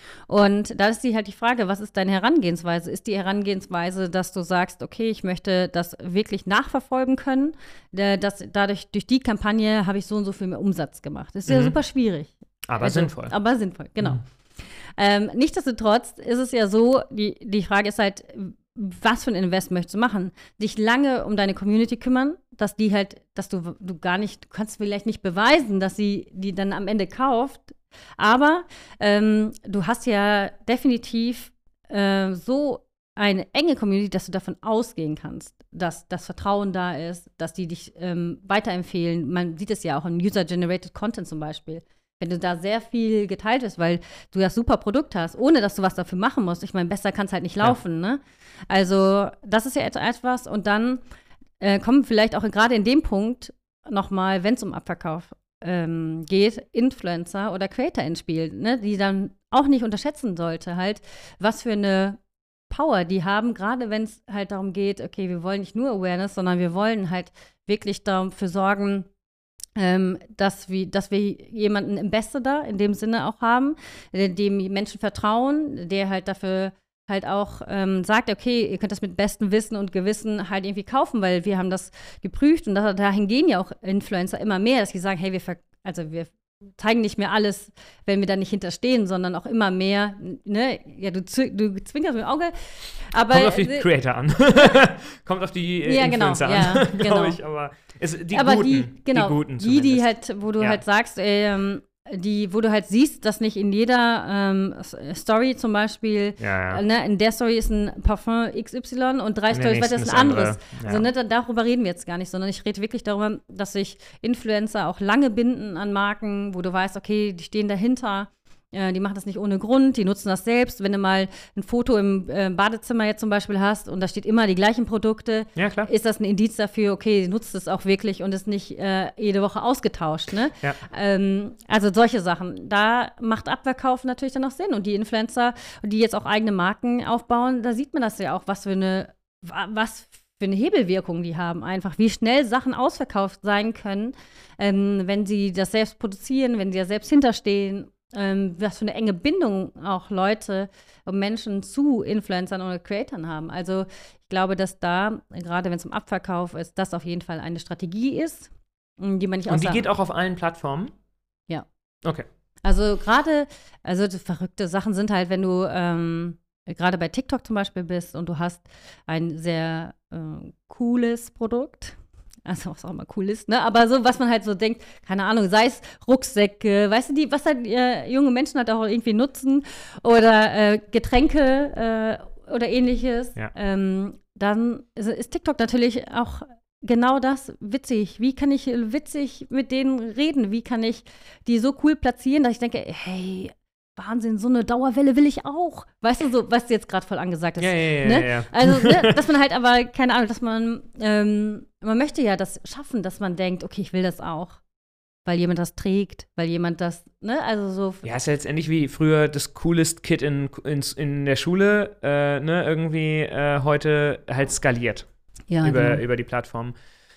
Und da ist die halt die Frage, was ist deine Herangehensweise? Ist die Herangehensweise, dass du sagst, okay, ich möchte das wirklich nachverfolgen können, äh, dass dadurch, durch die Kampagne habe ich so und so viel mehr Umsatz gemacht. Das ist ja Mhm. super schwierig. Aber Also, sinnvoll. Aber sinnvoll, genau. Mhm. Ähm, nichtsdestotrotz ist es ja so, die, die Frage ist halt, was für ein Invest möchtest du machen? Dich lange um deine Community kümmern, dass die halt, dass du, du gar nicht, du kannst vielleicht nicht beweisen, dass sie die dann am Ende kauft, aber ähm, du hast ja definitiv äh, so eine enge Community, dass du davon ausgehen kannst, dass das Vertrauen da ist, dass die dich ähm, weiterempfehlen. Man sieht es ja auch in User-Generated Content zum Beispiel. Wenn du da sehr viel geteilt wirst, weil du das super Produkt hast, ohne dass du was dafür machen musst. Ich meine, besser kann es halt nicht laufen, ja. ne? Also, das ist ja etwas. Und dann äh, kommen vielleicht auch gerade in dem Punkt nochmal, wenn es um Abverkauf ähm, geht, Influencer oder Creator ins Spiel, ne? Die dann auch nicht unterschätzen sollte, halt, was für eine Power die haben, gerade wenn es halt darum geht, okay, wir wollen nicht nur Awareness, sondern wir wollen halt wirklich dafür sorgen, Ähm, dass, wir, dass wir jemanden Ambassador in dem Sinne auch haben, dem Menschen vertrauen, der halt dafür halt auch ähm, sagt, okay, ihr könnt das mit bestem Wissen und Gewissen halt irgendwie kaufen, weil wir haben das geprüft und da, dahin gehen ja auch Influencer immer mehr, dass sie sagen, hey, wir, ver- also wir zeigen nicht mehr alles, wenn wir da nicht hinterstehen, sondern auch immer mehr, ne, ja, du, zw- du zwinkerst mit dem Auge, aber Kommt auf die äh, Creator an. Kommt auf die äh, Ja, genau, Influencer ja, an, glaube genau. ich, aber es, die aber Guten, die, genau, die Guten die, die zumindest. halt, wo du Ja. halt sagst, ähm, die, wo du halt siehst, dass nicht in jeder ähm, S- Story zum Beispiel, Ja, ja. äh, ne, in der Story ist ein Parfum X Y und drei In der Stories weiter nächsten ist ein ist andere. anderes. Ja. Also, ne, da, darüber reden wir jetzt gar nicht, sondern ich rede wirklich darüber, dass sich Influencer auch lange binden an Marken, wo du weißt, okay, die stehen dahinter. Äh, die machen das nicht ohne Grund, die nutzen das selbst. Wenn du mal ein Foto im äh, Badezimmer jetzt zum Beispiel hast und da steht immer die gleichen Produkte, Ja, klar. ist das ein Indiz dafür, okay, sie nutzt es auch wirklich und ist nicht äh, jede Woche ausgetauscht. Ne? Ja. Ähm, also solche Sachen. Da macht Abverkauf natürlich dann auch Sinn. Und die Influencer, die jetzt auch eigene Marken aufbauen, da sieht man das ja auch, was für eine, wa- was für eine Hebelwirkung die haben. Einfach, wie schnell Sachen ausverkauft sein können, ähm, wenn sie das selbst produzieren, wenn sie da selbst hinterstehen. Ähm, was für eine enge Bindung auch Leute und Menschen zu Influencern oder Creatern haben. Also ich glaube, dass da, gerade wenn es um Abverkauf ist, das auf jeden Fall eine Strategie ist, m, die man nicht Und die außer- geht auch auf allen Plattformen? Ja. Okay. Also gerade, also die verrückte Sachen sind halt, wenn du ähm, gerade bei TikTok zum Beispiel bist und du hast ein sehr äh, cooles Produkt. Also, was auch immer cool ist, ne? Aber so, was man halt so denkt, keine Ahnung, sei es Rucksäcke, weißt du, die, was halt äh, junge Menschen halt auch irgendwie nutzen oder äh, Getränke äh, oder ähnliches, Ja. ähm, dann ist, ist TikTok natürlich auch genau das witzig. Wie kann ich witzig mit denen reden? Wie kann ich die so cool platzieren, dass ich denke, hey, Wahnsinn, so eine Dauerwelle will ich auch. Weißt du, so, was jetzt gerade voll angesagt ist. Ja, ja, ja, ne? ja, ja. Also, ne, dass man halt aber, keine Ahnung, dass man, ähm, man möchte ja das schaffen, dass man denkt, okay, ich will das auch. Weil jemand das trägt, weil jemand das, ne, also so. Ja, ist ja letztendlich wie früher das coolest Kid in, in, in der Schule, äh, ne, irgendwie äh, heute halt skaliert Ja, über, genau. über die Plattform.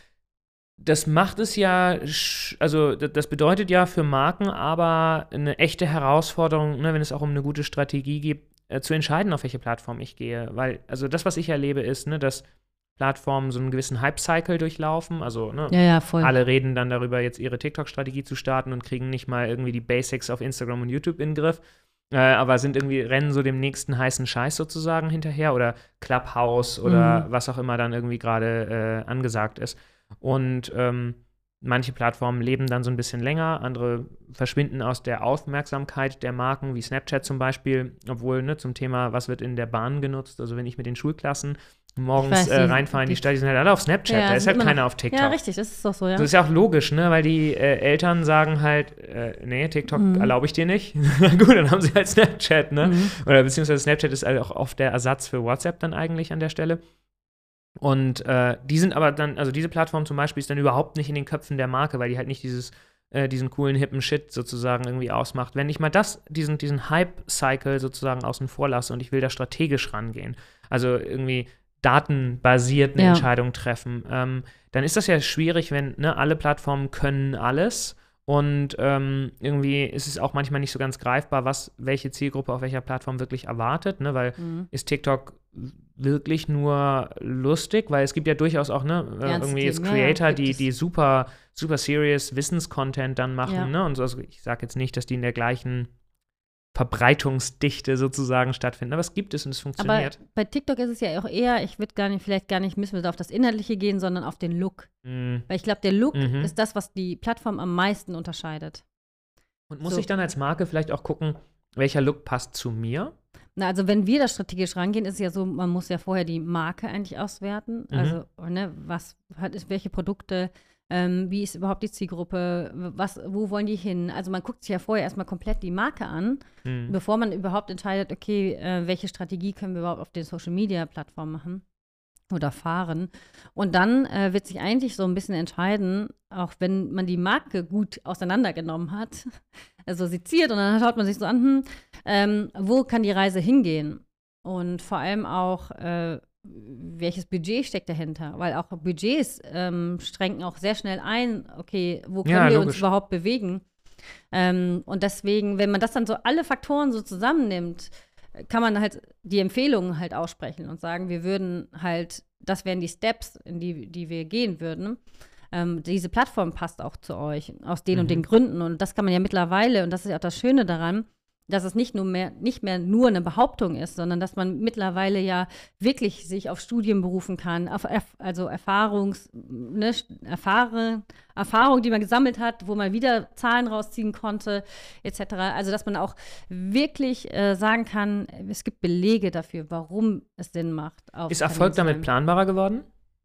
Das macht es ja, sch- also d- das bedeutet ja für Marken aber eine echte Herausforderung, ne, wenn es auch um eine gute Strategie geht, äh, zu entscheiden, auf welche Plattform ich gehe. Weil, also das, was ich erlebe, ist, ne, dass Plattformen so einen gewissen Hype-Cycle durchlaufen. Also, ne, Ja, ja, voll. alle reden dann darüber, jetzt ihre TikTok-Strategie zu starten und kriegen nicht mal irgendwie die Basics auf Instagram und YouTube in den Griff. Äh, aber sind irgendwie, rennen so dem nächsten heißen Scheiß sozusagen hinterher oder Clubhouse oder Mhm. was auch immer dann irgendwie gerade äh, angesagt ist. Und ähm, manche Plattformen leben dann so ein bisschen länger, andere verschwinden aus der Aufmerksamkeit der Marken, wie Snapchat zum Beispiel, obwohl, ne, zum Thema, was wird in der Bahn genutzt, also wenn ich mit den Schulklassen morgens weiß, äh, die- reinfahren in die die- Stadt, die sind halt alle auf Snapchat, Ja, da ist sind halt immer keiner noch- auf TikTok. Ja, richtig, das ist doch so, ja. Das ist ja auch logisch, ne, weil die äh, Eltern sagen halt, äh, nee, TikTok Mhm. erlaube ich dir nicht. Na gut, dann haben sie halt Snapchat, ne? Mhm. Oder beziehungsweise Snapchat ist halt auch oft der Ersatz für WhatsApp dann eigentlich an der Stelle. Und äh, die sind aber dann, also diese Plattform zum Beispiel ist dann überhaupt nicht in den Köpfen der Marke, weil die halt nicht dieses, äh, diesen coolen, hippen Shit sozusagen irgendwie ausmacht. Wenn ich mal das, diesen, diesen Hype-Cycle sozusagen außen vor lasse und ich will da strategisch rangehen, also irgendwie datenbasiert eine Ja. Entscheidung treffen, ähm, dann ist das ja schwierig, wenn, ne, alle Plattformen können alles. Und ähm, irgendwie ist es auch manchmal nicht so ganz greifbar, was welche Zielgruppe auf welcher Plattform wirklich erwartet, ne? Weil Mhm. ist TikTok wirklich nur lustig? Weil es gibt ja durchaus auch, ne, äh, Ernste irgendwie jetzt Themen, ja, ja, Creator, gibt die, es. die super, super serious Wissenscontent dann machen, Ja. ne? Und so, also ich sage jetzt nicht, dass die in der gleichen Verbreitungsdichte sozusagen stattfinden, aber es gibt es und es Aber funktioniert. bei TikTok ist es ja auch eher, ich würde gar nicht, vielleicht gar nicht, müssen wir auf das Inhaltliche gehen, sondern auf den Look. Mm. Weil ich glaube, der Look Mhm. ist das, was die Plattform am meisten unterscheidet. Und muss So. ich dann als Marke vielleicht auch gucken, welcher Look passt zu mir? Na, also wenn wir da strategisch rangehen, ist es ja so, man muss ja vorher die Marke eigentlich auswerten. Mhm. Also, ne, was hat ist, welche Produkte, ähm, wie ist überhaupt die Zielgruppe, was, wo wollen die hin? Also man guckt sich ja vorher erstmal komplett die Marke an, Mhm. bevor man überhaupt entscheidet, okay, äh, welche Strategie können wir überhaupt auf den Social Media Plattformen machen oder fahren. Und dann äh, wird sich eigentlich so ein bisschen entscheiden, auch wenn man die Marke gut auseinandergenommen hat, also seziert und dann schaut man sich so an, hm, ähm, wo kann die Reise hingehen? Und vor allem auch, äh, welches Budget steckt dahinter? Weil auch Budgets ähm, schränken auch sehr schnell ein, okay, wo können Ja, wir uns logisch. überhaupt bewegen? Ähm, und deswegen, wenn man das dann so alle Faktoren so zusammennimmt, kann man halt die Empfehlungen halt aussprechen und sagen, wir würden halt, das wären die Steps, in die, die wir gehen würden. Ähm, diese Plattform passt auch zu euch, aus den Mhm. und den Gründen. Und das kann man ja mittlerweile, und das ist ja auch das Schöne daran, dass es nicht nur mehr, nicht mehr nur eine Behauptung ist, sondern dass man mittlerweile ja wirklich sich auf Studien berufen kann, auf Erf also Erfahrungs, ne, Erfahre, Erfahrung, die man gesammelt hat, wo man wieder Zahlen rausziehen konnte, et cetera. Also dass man auch wirklich äh, sagen kann, es gibt Belege dafür, warum es Sinn macht. Auf Ist Erfolg damit Unternehmenslevel. planbarer geworden?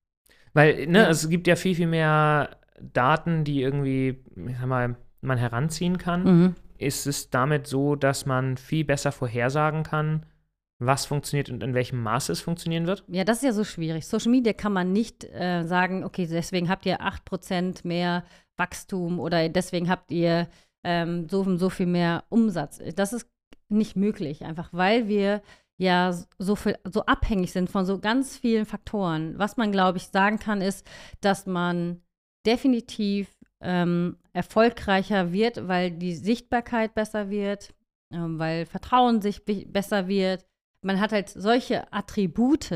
Weil, ne, Ja. es gibt ja viel, viel mehr Daten, die irgendwie, ich sag mal, man heranziehen kann. Mhm. Ist es damit so, dass man viel besser vorhersagen kann, was funktioniert und in welchem Maße es funktionieren wird? Ja, das ist ja so schwierig. Social Media kann man nicht äh, sagen, okay, deswegen habt ihr acht Prozent mehr Wachstum oder deswegen habt ihr ähm, so und so viel mehr Umsatz. Das ist nicht möglich, einfach weil wir ja so, viel, so abhängig sind von so ganz vielen Faktoren. Was man, glaube ich, sagen kann, ist, dass man definitiv ähm, erfolgreicher wird, weil die Sichtbarkeit besser wird, ähm, weil Vertrauen sich be- besser wird. Man hat halt solche Attribute,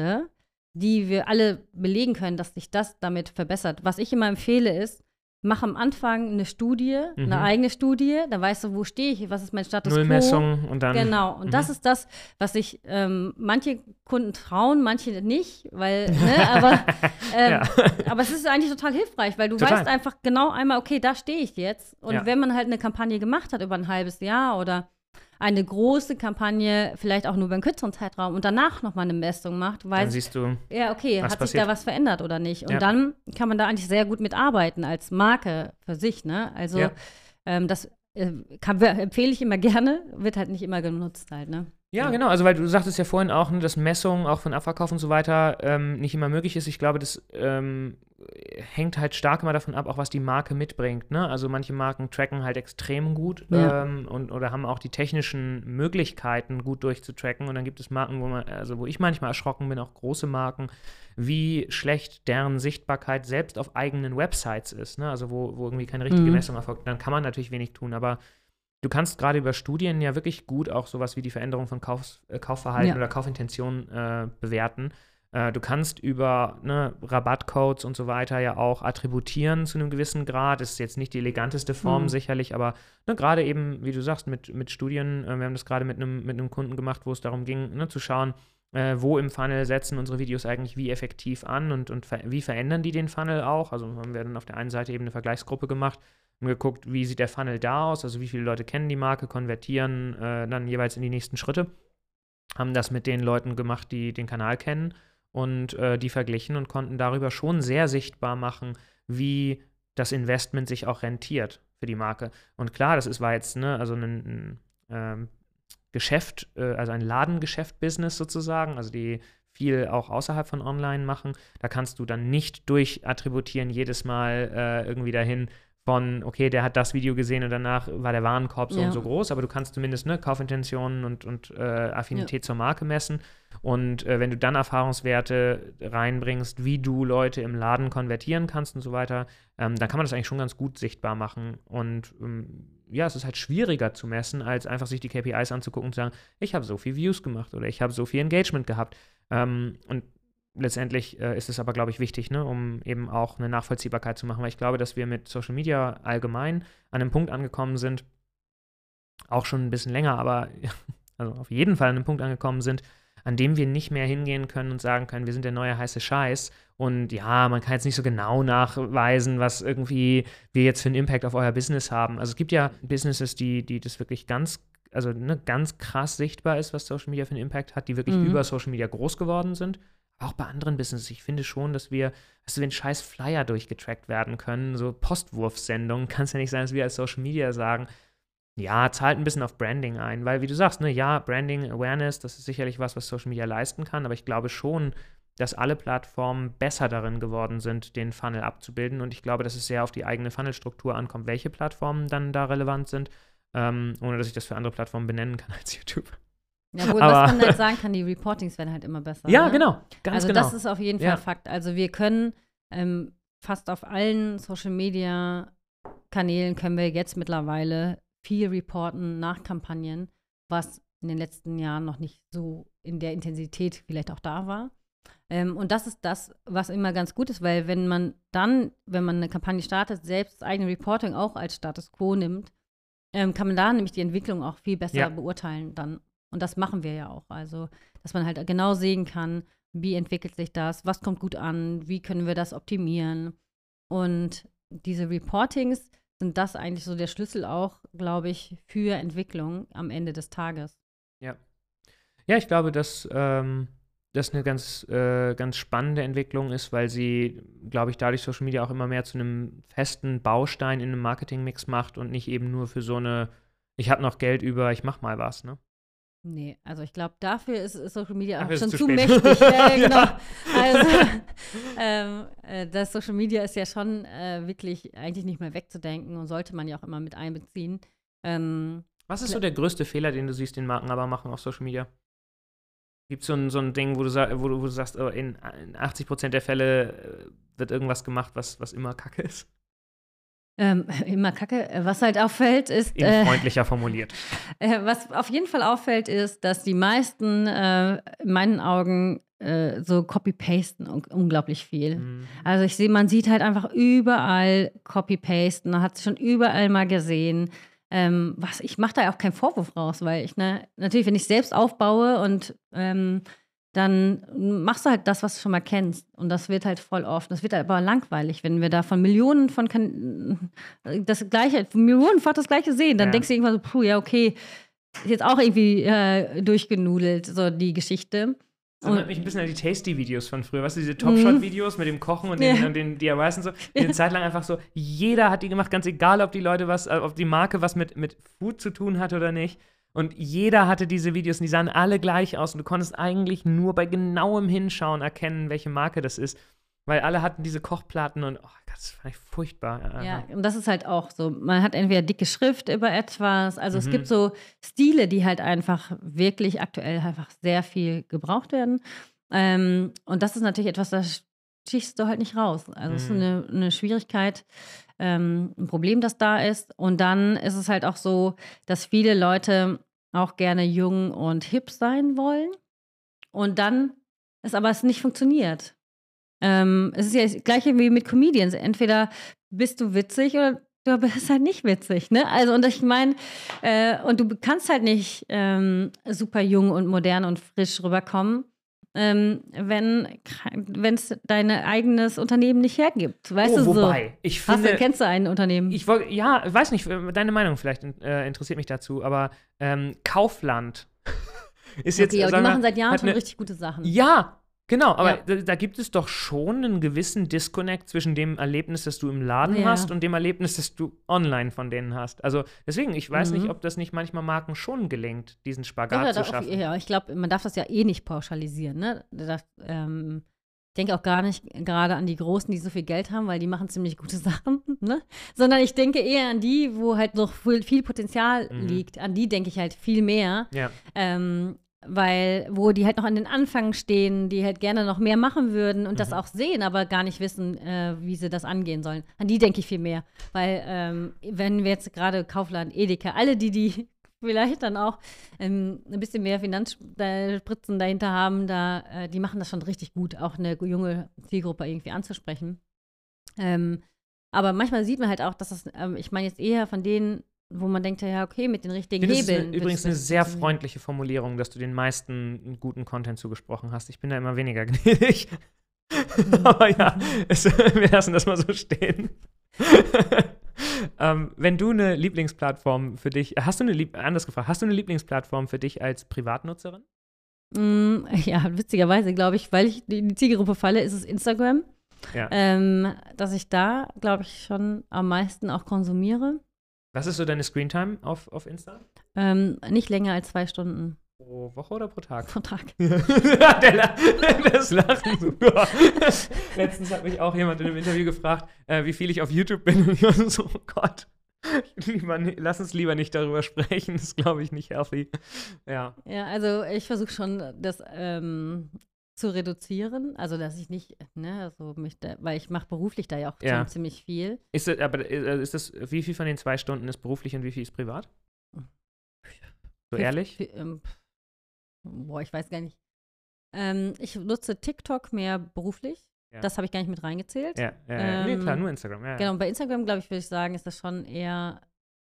die wir alle belegen können, dass sich das damit verbessert. Was ich immer empfehle ist, mach am Anfang eine Studie, Mhm. eine eigene Studie, dann weißt du, wo stehe ich, was ist mein Status quo. Nullmessung und dann. Genau, und Mhm. das ist das, was sich ähm, manche Kunden trauen, manche nicht, weil, ne, aber, ähm, Ja. aber es ist eigentlich total hilfreich, weil du Total. weißt einfach genau einmal, okay, da stehe ich jetzt. Und Ja. wenn man halt eine Kampagne gemacht hat über ein halbes Jahr oder eine große Kampagne, vielleicht auch nur über einen kürzeren Zeitraum und danach nochmal eine Messung macht, Dann weiß siehst du, ja, okay, was hat sich passiert. da was verändert oder nicht? Und Ja. dann kann man da eigentlich sehr gut mitarbeiten als Marke für sich, ne? Also Ja. ähm, das äh, kann, empfehle ich immer gerne, wird halt nicht immer genutzt halt, ne? Ja, genau. Also, weil du sagtest ja vorhin auch, ne, dass Messungen auch von Abverkauf und so weiter ähm, nicht immer möglich ist. Ich glaube, das ähm, hängt halt stark immer davon ab, auch was die Marke mitbringt. Ne? Also, manche Marken tracken halt extrem gut Ja. ähm, und, oder haben auch die technischen Möglichkeiten, gut durchzutracken. Und dann gibt es Marken, wo man, also wo ich manchmal erschrocken bin, auch große Marken, wie schlecht deren Sichtbarkeit selbst auf eigenen Websites ist. Ne? Also, wo, wo irgendwie keine richtige Mhm. Messung erfolgt. Dann kann man natürlich wenig tun, aber du kannst gerade über Studien ja wirklich gut auch sowas wie die Veränderung von Kauf, äh, Kaufverhalten Ja. oder Kaufintention äh, bewerten. Äh, du kannst über ne, Rabattcodes und so weiter ja auch attributieren zu einem gewissen Grad. Das ist jetzt nicht die eleganteste Form Mhm. sicherlich, aber ne, gerade eben, wie du sagst, mit, mit Studien, äh, wir haben das gerade mit einem mit einem Kunden gemacht, wo es darum ging, ne, zu schauen, äh, wo im Funnel setzen unsere Videos eigentlich wie effektiv an und, und ver wie verändern die den Funnel auch. Also haben wir dann auf der einen Seite eben eine Vergleichsgruppe gemacht und geguckt, wie sieht der Funnel da aus, also wie viele Leute kennen die Marke, konvertieren äh, dann jeweils in die nächsten Schritte. Haben das mit den Leuten gemacht, die den Kanal kennen und äh, die verglichen und konnten darüber schon sehr sichtbar machen, wie das Investment sich auch rentiert für die Marke. Und klar, das ist, war jetzt ne, also ein, ein ähm, Geschäft, äh, also ein Ladengeschäft-Business sozusagen, also die viel auch außerhalb von Online machen. Da kannst du dann nicht durchattributieren jedes Mal äh, irgendwie dahin von, okay, der hat das Video gesehen und danach war der Warenkorb so Ja. und so groß, aber du kannst zumindest ne, Kaufintentionen und, und äh, Affinität zur Marke messen. Und äh, wenn du dann Erfahrungswerte reinbringst, wie du Leute im Laden konvertieren kannst und so weiter, ähm, dann kann man das eigentlich schon ganz gut sichtbar machen. Und ähm, ja, es ist halt schwieriger zu messen, als einfach sich die K P Is anzugucken und zu sagen, ich habe so viel Views gemacht oder ich habe so viel Engagement gehabt. Ähm, und letztendlich äh, ist es aber, glaube ich, wichtig, ne, um eben auch eine Nachvollziehbarkeit zu machen, weil ich glaube, dass wir mit Social Media allgemein an einem Punkt angekommen sind, auch schon ein bisschen länger, aber also auf jeden Fall an einem Punkt angekommen sind, an dem wir nicht mehr hingehen können und sagen können, wir sind der neue heiße Scheiß und ja, man kann jetzt nicht so genau nachweisen, was irgendwie wir jetzt für einen Impact auf euer Business haben. Also es gibt ja Businesses, die, die das wirklich ganz, also ne, ganz krass sichtbar ist, was Social Media für einen Impact hat, die wirklich Mhm. über Social Media groß geworden sind. Auch bei anderen Businesses. Ich finde schon, dass wir, dass wir einen scheiß Flyer durchgetrackt werden können, so Postwurfsendungen. Kann es ja nicht sein, dass wir als Social Media sagen, ja, zahlt ein bisschen auf Branding ein, weil wie du sagst, ne, ja, Branding, Awareness, das ist sicherlich was, was Social Media leisten kann, aber ich glaube schon, dass alle Plattformen besser darin geworden sind, den Funnel abzubilden und ich glaube, dass es sehr auf die eigene Funnelstruktur ankommt, welche Plattformen dann da relevant sind, ähm, ohne dass ich das für andere Plattformen benennen kann als YouTube. Ja, wohl, Aber- was man halt sagen kann, die Reportings werden halt immer besser. Ja, ne? genau, ganz also genau. das ist auf jeden Fall Ja. Fakt. Also wir können ähm, fast auf allen Social-Media-Kanälen können wir jetzt mittlerweile viel reporten nach Kampagnen, was in den letzten Jahren noch nicht so in der Intensität vielleicht auch da war. Ähm, und das ist das, was immer ganz gut ist, weil wenn man dann, wenn man eine Kampagne startet, selbst das eigene Reporting auch als Status Quo nimmt, ähm, kann man da nämlich die Entwicklung auch viel besser Ja. beurteilen dann. Und das machen wir ja auch. Also, dass man halt genau sehen kann, wie entwickelt sich das, was kommt gut an, wie können wir das optimieren. Und diese Reportings sind das eigentlich so der Schlüssel auch, glaube ich, für Entwicklung am Ende des Tages. Ja. Ja, ich glaube, dass ähm, das eine ganz, äh, ganz spannende Entwicklung ist, weil sie, glaube ich, dadurch Social Media auch immer mehr zu einem festen Baustein in einem Marketingmix macht und nicht eben nur für so eine, ich habe noch Geld über, ich mach mal was, ne? Nee, also ich glaube, dafür ist, ist Social Media auch Dafür ist schon es zu zu spät. mächtig. Ja, ja, genau. Ja. Also, ähm, äh, das Social Media ist ja schon äh, wirklich eigentlich nicht mehr wegzudenken und sollte man ja auch immer mit einbeziehen. Ähm, Was ist so der größte Fehler, den du siehst, den Marken aber machen auf Social Media? Gibt es so ein, so ein Ding, wo du, sa- wo du, wo du sagst, oh, in, in achtzig Prozent der Fälle äh, wird irgendwas gemacht, was, was immer Kacke ist? ähm, immer Kacke. Äh, Was halt auffällt, ist, In äh, freundlicher formuliert. äh, was auf jeden Fall auffällt, ist, dass die meisten äh, in meinen Augen äh, so copy-pasten un unglaublich viel. Mhm. Also ich sehe, man sieht halt einfach überall Copy-Pasten, man hat es schon überall mal gesehen. Ähm, was, ich mache da auch keinen Vorwurf raus, weil ich, ne, natürlich, wenn ich selbst aufbaue und ähm, dann machst du halt das, was du schon mal kennst. Und das wird halt voll oft. Das wird halt aber langweilig, wenn wir da von Millionen von kan das gleiche, millionenfach das gleiche sehen. Dann Ja. denkst du irgendwann so, puh, ja, okay, ist jetzt auch irgendwie äh, durchgenudelt, so die Geschichte. Das erinnert mich ein bisschen an die Tasty-Videos von früher. Weißt du, diese Top-Shot-Videos mit dem Kochen und den, Ja. und den D I Ys und so. Die eine Zeit lang einfach so, jeder hat die gemacht, ganz egal, ob die Leute was, äh, ob die Marke was mit, mit Food zu tun hat oder nicht. Und jeder hatte diese Videos und die sahen alle gleich aus. Und du konntest eigentlich nur bei genauem Hinschauen erkennen, welche Marke das ist. Weil alle hatten diese Kochplatten und, oh Gott, das fand ich furchtbar. Ja, und das ist halt auch so. Man hat entweder dicke Schrift über etwas. Also es Mhm. gibt so Stile, die halt einfach wirklich aktuell einfach sehr viel gebraucht werden. Ähm, und das ist natürlich etwas, das stichst du halt nicht raus. Also es ist Mhm. eine, eine Schwierigkeit. ähm, ein Problem, das da ist. Und dann ist es halt auch so, dass viele Leute auch gerne jung und hip sein wollen. Und dann ist aber es nicht funktioniert. Ähm, es ist ja das Gleiche wie mit Comedians. Entweder bist du witzig oder du bist halt nicht witzig, ne? Also, und ich meine, äh, und du kannst halt nicht ähm, super jung und modern und frisch rüberkommen, ähm, wenn es dein eigenes Unternehmen nicht hergibt. Weißt oh, du, wobei, so. ich finde, Hast du, kennst du ein Unternehmen? Ich wollte, ja, weiß nicht, deine Meinung vielleicht äh, interessiert mich dazu, aber ähm, Kaufland ist jetzt. Okay, aber die wir, machen seit Jahren schon eine, richtig gute Sachen. Ja, genau, aber Ja. da, da gibt es doch schon einen gewissen Disconnect zwischen dem Erlebnis, das du im Laden Ja. hast und dem Erlebnis, das du online von denen hast. Also deswegen, ich weiß Mhm. nicht, ob das nicht manchmal Marken schon gelingt, diesen Doch, Spagat ja, zu doch, schaffen. ja, ich glaube, man darf das ja eh nicht pauschalisieren. Ne? Das, ähm, ich denke auch gar nicht gerade an die Großen, die so viel Geld haben, weil die machen ziemlich gute Sachen. Ne? Sondern ich denke eher an die, wo halt noch viel, viel Potenzial Mhm. liegt. An die denke ich halt viel mehr. Ja. Ähm, weil, wo die halt noch an den Anfang stehen, die halt gerne noch mehr machen würden und Mhm. das auch sehen, aber gar nicht wissen, äh, wie sie das angehen sollen. An die denke ich viel mehr. Weil, ähm, wenn wir jetzt gerade Kaufland, Edeka, alle die, die vielleicht dann auch ähm, ein bisschen mehr Finanzspritzen dahinter haben, da, äh, die machen das schon richtig gut, auch eine junge Zielgruppe irgendwie anzusprechen. Ähm, aber manchmal sieht man halt auch, dass das, ähm, ich meine jetzt eher von denen, wo man denkt, ja, okay, mit den richtigen Ich finde, das ist Hebeln. eine, wird übrigens es eine bestimmt sehr funktionieren. freundliche Formulierung, dass du den meisten guten Content zugesprochen hast. Ich bin da immer weniger gnädig. Aber ja, es, wir lassen das mal so stehen. ähm, wenn du eine Lieblingsplattform für dich, hast du eine, Lieb anders gefragt, hast du eine Lieblingsplattform für dich als Privatnutzerin? Mm, ja, witzigerweise, glaube ich, weil ich in die Zielgruppe falle, ist es Instagram. Ja. Ähm, dass ich da, glaube ich, schon am meisten auch konsumiere. Was ist so deine Screentime auf, auf Insta? Ähm, nicht länger als zwei Stunden Pro Woche oder pro Tag? pro Tag. Der La das Lachen sogar. Letztens hat mich auch jemand in einem Interview gefragt, äh, wie viel ich auf YouTube bin. Und ich war so, oh Gott, lieber, lass uns lieber nicht darüber sprechen. Das ist, glaube ich, nicht healthy. Ja. Ja, also ich versuche schon, das ähm, zu reduzieren. Also, dass ich nicht, ne, also mich da, weil ich mache beruflich da ja auch Ja. schon ziemlich viel. Ist das, aber äh, ist das, wie viel von den zwei Stunden ist beruflich und wie viel ist privat? So ehrlich? F- ähm, boah, ich weiß gar nicht. Ähm, ich nutze TikTok mehr beruflich. Ja. Das habe ich gar nicht mit reingezählt. Ja, ja, ja. Nee, Ähm, klar, nur Instagram. Ja, ja. Genau, bei Instagram, glaube ich, würde ich sagen, ist das schon eher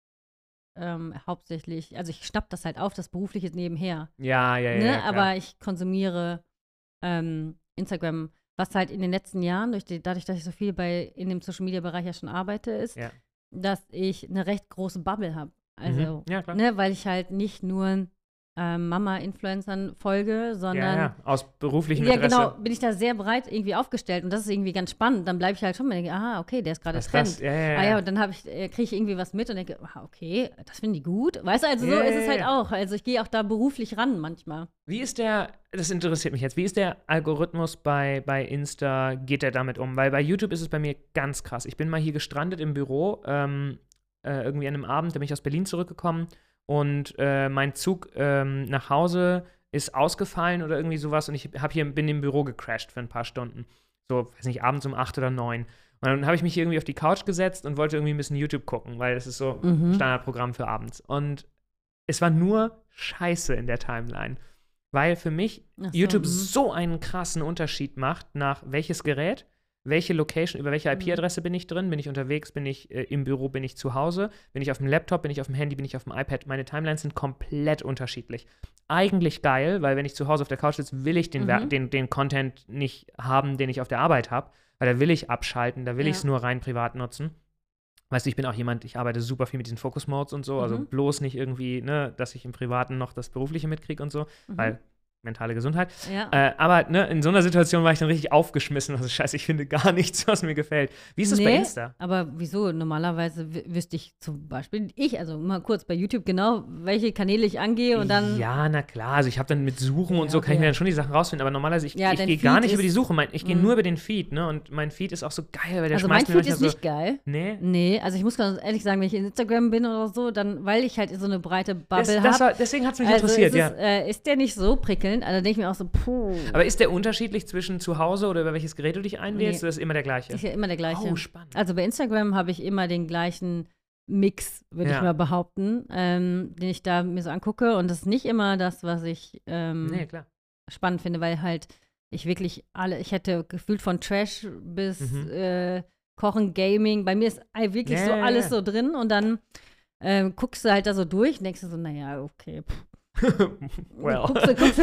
ähm, hauptsächlich, also ich schnapp das halt auf, das Berufliche nebenher. Ja, ja, ja. Ne? ja, klar. Aber ich konsumiere ähm, Instagram, was halt in den letzten Jahren, durch die, dadurch, dass ich so viel bei in dem Social-Media-Bereich ja schon arbeite, ist, Ja. dass ich eine recht große Bubble habe. Also, Mhm. Ja, klar. ne, weil ich halt nicht nur ähm, Mama-Influencern folge, sondern Ja, ja, aus beruflichem ja, Interesse. genau, bin ich da sehr breit irgendwie aufgestellt und das ist irgendwie ganz spannend. Dann bleibe ich halt schon mal denke, aha, okay, der ist gerade Das ist Trend. krass. Ja, ja, ja. Ah ja, und dann habe ich, äh, kriege ich irgendwie was mit und denke, ah, okay, das finden die gut. Weißt du, also so Ja, ist ja, es halt ja. auch. Also ich gehe auch da beruflich ran manchmal. Wie ist der, das interessiert mich jetzt, wie ist der Algorithmus bei, bei Insta, geht der damit um? Weil bei YouTube ist es bei mir ganz krass. Ich bin mal hier gestrandet im Büro, ähm, äh, irgendwie an einem Abend, da bin ich aus Berlin zurückgekommen und äh, mein Zug ähm, nach Hause ist ausgefallen oder irgendwie sowas und ich hab hier, bin im Büro gecrashed für ein paar Stunden. So, weiß nicht, abends um acht oder neun. Und dann habe ich mich hier irgendwie auf die Couch gesetzt und wollte irgendwie ein bisschen YouTube gucken, weil das ist so Mhm. Standardprogramm für abends. Und es war nur Scheiße in der Timeline. Weil für mich Ach so, YouTube mhm. so einen krassen Unterschied macht, nach welches Gerät, welche Location, über welche I P-Adresse bin ich drin, bin ich unterwegs, bin ich äh, im Büro, bin ich zu Hause, bin ich auf dem Laptop, bin ich auf dem Handy, bin ich auf dem iPad. Meine Timelines sind komplett unterschiedlich. Eigentlich geil, weil wenn ich zu Hause auf der Couch sitze, will ich den, Mhm. Wer- den, den Content nicht haben, den ich auf der Arbeit habe, weil da will ich abschalten, da will Ja. ich es nur rein privat nutzen. Weißt du, ich bin auch jemand, ich arbeite super viel mit diesen Focus-Modes und so, also Mhm. bloß nicht irgendwie, ne, dass ich im Privaten noch das Berufliche mitkriege und so, Mhm. weil mentale Gesundheit. Ja. Äh, aber ne, in so einer Situation war ich dann richtig aufgeschmissen. Also scheiße, ich finde gar nichts, was mir gefällt. Wie ist das bei Nee, Insta? Aber wieso? Normalerweise w- wüsste ich zum Beispiel, ich, also mal kurz bei YouTube genau, welche Kanäle ich angehe und dann. Ja, na klar. Also ich habe dann mit Suchen und Ja, so kann ich okay. mir dann schon die Sachen rausfinden. Aber normalerweise, ich, Ja, ich dein gehe gar Feed nicht über die ist- Suche. Mein, ich gehe Mhm. nur über den Feed, ne? Und mein Feed ist auch so geil, weil der Also mein schmeißt mir Feed ist manchmal nicht geil. so. Nee. Nee, also ich muss ganz ehrlich sagen, wenn ich in Instagram bin oder so, dann, weil ich halt so eine breite Das, Bubble das habe. war, deswegen hat es mich Also interessiert, ist, ja. es, äh, ist der nicht so prickelnd. einstellen. Also da denke ich mir auch so, puh. Aber ist der unterschiedlich zwischen zu Hause oder über welches Gerät du dich einwählst? Nee. Oder ist immer der gleiche? Ist ja immer der gleiche. Oh, spannend. Also bei Instagram habe ich immer den gleichen Mix, würde Ja. ich mal behaupten, ähm, den ich da mir so angucke. Und das ist nicht immer das, was ich ähm, Nee, klar. spannend finde, weil halt ich wirklich alle, ich hätte gefühlt von Trash bis Mhm. äh, Kochen, Gaming, bei mir ist all- wirklich Ja, so ja, alles ja. so drin und dann ähm, guckst du halt da so durch und denkst du so, naja, okay. Pff. Well. Guckst du, guckst du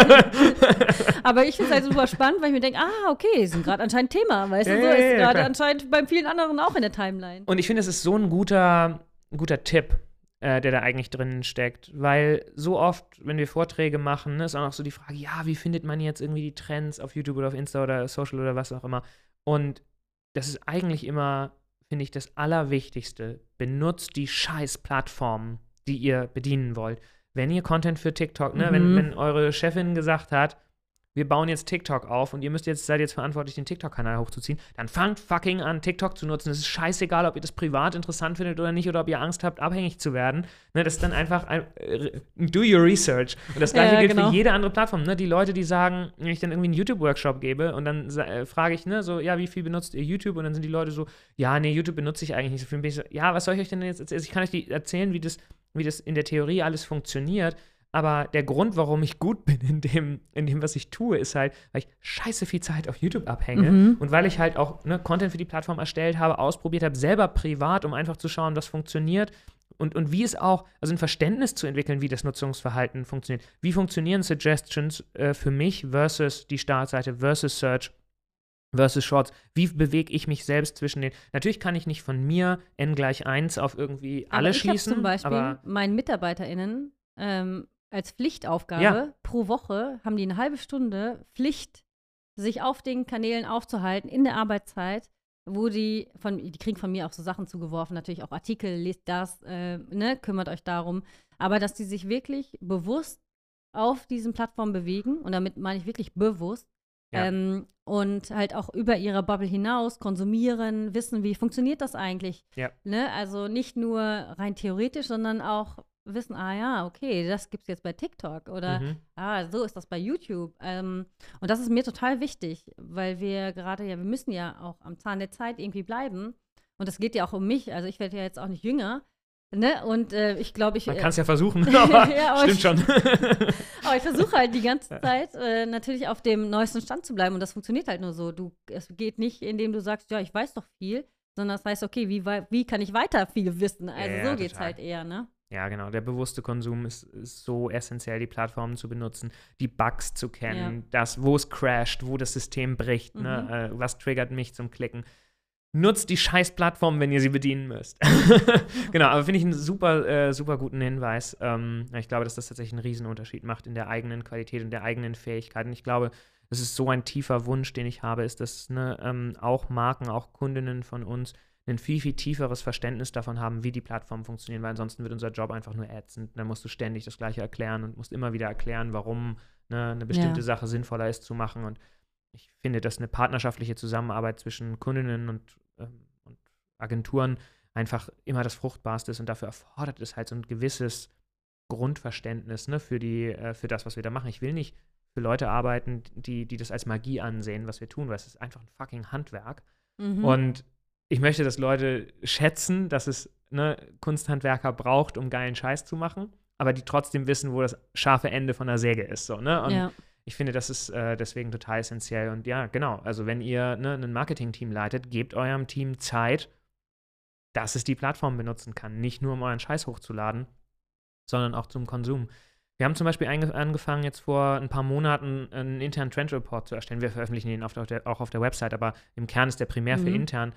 halt. Aber ich finde es halt super spannend, weil ich mir denke, ah, okay, die sind gerade anscheinend Thema, weißt Ja, du, so ja, ist ja, gerade klar. anscheinend bei vielen anderen auch in der Timeline. Und ich finde, es ist so ein guter, ein guter Tipp, äh, der da eigentlich drin steckt. Weil so oft, wenn wir Vorträge machen, ne, ist auch noch so die Frage, ja, wie findet man jetzt irgendwie die Trends auf YouTube oder auf Insta oder Social oder was auch immer. Und das ist eigentlich immer, finde ich, das Allerwichtigste. Benutzt die scheiß Plattformen, die ihr bedienen wollt. Wenn ihr Content für TikTok, ne, Mhm. wenn, wenn eure Chefin gesagt hat, wir bauen jetzt TikTok auf und ihr müsst jetzt, seid jetzt verantwortlich, den TikTok-Kanal hochzuziehen, dann fangt fucking an, TikTok zu nutzen. Es ist scheißegal, ob ihr das privat interessant findet oder nicht oder ob ihr Angst habt, abhängig zu werden. Ne, das ist dann einfach ein, äh, do your research. Und das gleiche Ja, gilt genau. für jede andere Plattform. Ne? Die Leute, die sagen, wenn ich dann irgendwie einen YouTube-Workshop gebe und dann äh, frage ich, ne, so, ja, wie viel benutzt ihr YouTube? Und dann sind die Leute so, ja, nee, YouTube benutze ich eigentlich nicht so viel. Und bin ich so, ja, was soll ich euch denn jetzt erzählen? Ich kann euch die erzählen, wie das, wie das in der Theorie alles funktioniert. Aber der Grund, warum ich gut bin in dem, in dem, was ich tue, ist halt, weil ich scheiße viel Zeit auf YouTube abhänge Mhm. und weil ich halt auch ne, Content für die Plattform erstellt habe, ausprobiert habe, selber privat, um einfach zu schauen, was funktioniert und, und wie es auch, also ein Verständnis zu entwickeln, wie das Nutzungsverhalten funktioniert. Wie funktionieren Suggestions äh, für mich versus die Startseite versus Search versus Shorts? Wie bewege ich mich selbst zwischen den? Natürlich kann ich nicht von mir n gleich eins auf irgendwie Aber alle ich habe schließen, zum Beispiel aber meinen MitarbeiterInnen ähm, als Pflichtaufgabe Ja. pro Woche haben die eine halbe Stunde Pflicht, sich auf den Kanälen aufzuhalten in der Arbeitszeit, wo die von, die kriegen von mir auch so Sachen zugeworfen, natürlich auch Artikel, lest das, äh, ne, kümmert euch darum, aber dass die sich wirklich bewusst auf diesen Plattformen bewegen und damit meine ich wirklich bewusst Ja. ähm, und halt auch über ihre Bubble hinaus konsumieren, wissen, wie funktioniert das eigentlich. Ja. Ne? Also nicht nur rein theoretisch, sondern auch wissen, ah ja, okay, das gibt's jetzt bei TikTok oder Mhm. ah, so ist das bei YouTube. Ähm, und das ist mir total wichtig, weil wir gerade ja, wir müssen ja auch am Zahn der Zeit irgendwie bleiben. Und das geht ja auch um mich. Also ich werde ja jetzt auch nicht jünger. Ne? Und äh, ich glaube, ich. Man äh, kann es ja versuchen, aber Ja, aber stimmt ich- schon. Aber ich versuche halt die ganze Zeit äh, natürlich auf dem neuesten Stand zu bleiben und das funktioniert halt nur so. Du, es geht nicht, indem du sagst, ja, ich weiß doch viel, sondern das heißt, okay, wie, wei- wie kann ich weiter viel wissen? Also Ja, so geht's total. halt eher, ne? Ja, genau. Der bewusste Konsum ist, ist so essentiell, die Plattformen zu benutzen, die Bugs zu kennen, das, wo es crasht, wo das System bricht, Mhm. ne? Äh, was triggert mich zum Klicken. Nutzt die scheiß Plattform, wenn ihr sie bedienen müsst. Genau, aber finde ich einen super, äh, super guten Hinweis. Ähm, ich glaube, dass das tatsächlich einen Riesenunterschied macht in der eigenen Qualität und der eigenen Fähigkeit. Und ich glaube, das ist so ein tiefer Wunsch, den ich habe, ist, dass ne, ähm, auch Marken, auch Kundinnen von uns ein viel, viel tieferes Verständnis davon haben, wie die Plattformen funktionieren, weil ansonsten wird unser Job einfach nur ätzend. Dann musst du ständig das Gleiche erklären und musst immer wieder erklären, warum ne, eine bestimmte Ja. Sache sinnvoller ist zu machen. Und ich finde, dass eine partnerschaftliche Zusammenarbeit zwischen Kundinnen und, ähm, und Agenturen einfach immer das Fruchtbarste ist und dafür erfordert es halt so ein gewisses Grundverständnis ne, für, die, äh, für das, was wir da machen. Ich will nicht für Leute arbeiten, die, die das als Magie ansehen, was wir tun, weil es ist einfach ein fucking Handwerk. Mhm. Und ich möchte, dass Leute schätzen, dass es ne, Kunsthandwerker braucht, um geilen Scheiß zu machen, aber die trotzdem wissen, wo das scharfe Ende von der Säge ist. So, ne? Und ja. ich finde, das ist äh, deswegen total essentiell. Und ja, genau, also wenn ihr ne, ein Marketing-Team leitet, gebt eurem Team Zeit, dass es die Plattform benutzen kann. Nicht nur, um euren Scheiß hochzuladen, sondern auch zum Konsum. Wir haben zum Beispiel einge- angefangen, jetzt vor ein paar Monaten einen internen Trend-Report zu erstellen. Wir veröffentlichen den auf der, auch auf der Website, aber im Kern ist der primär für Mhm. intern.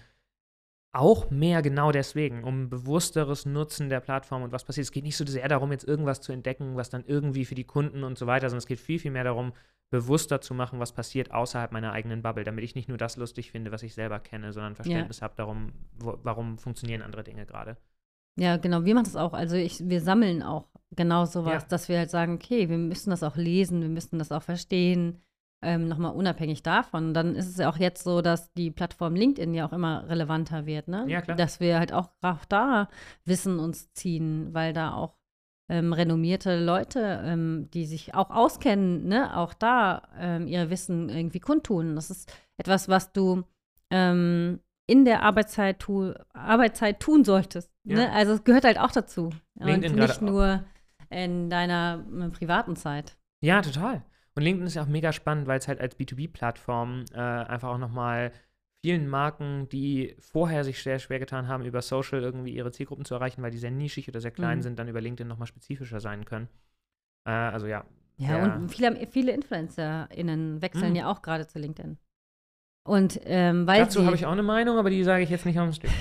Auch mehr genau deswegen, um bewussteres Nutzen der Plattform und was passiert. Es geht nicht so sehr darum, jetzt irgendwas zu entdecken, was dann irgendwie für die Kunden und so weiter, sondern es geht viel, viel mehr darum, bewusster zu machen, was passiert außerhalb meiner eigenen Bubble, damit ich nicht nur das lustig finde, was ich selber kenne, sondern Verständnis habe darum, wo, warum funktionieren andere Dinge gerade. Ja, genau, wir machen das auch. Also ich, wir sammeln auch genau sowas, Ja. dass wir halt sagen, okay, wir müssen das auch lesen, wir müssen das auch verstehen, ähm, nochmal unabhängig davon. Dann ist es ja auch jetzt so, dass die Plattform LinkedIn ja auch immer relevanter wird, ne? Ja, klar. Dass wir halt auch, auch da Wissen uns ziehen, weil da auch ähm, renommierte Leute, ähm, die sich auch auskennen, ne, auch da ähm, ihr Wissen irgendwie kundtun. Das ist etwas, was du ähm, in der Arbeitszeit, tu, Arbeitszeit tun solltest. Ja. Ne? Also es gehört halt auch dazu. LinkedIn und nicht gerade auch. nur in deiner äh, privaten Zeit. Ja, total. Und LinkedIn ist ja auch mega spannend, weil es halt als B zwei B-Plattform äh, einfach auch nochmal vielen Marken, die vorher sich sehr schwer getan haben, über Social irgendwie ihre Zielgruppen zu erreichen, weil die sehr nischig oder sehr klein Mhm. sind, dann über LinkedIn nochmal spezifischer sein können. Äh, also ja. Ja, sehr- und viele, viele InfluencerInnen wechseln Mhm. ja auch gerade zu LinkedIn. Und ähm, weil Dazu sie, habe ich auch eine Meinung, aber die sage ich jetzt nicht am Stück.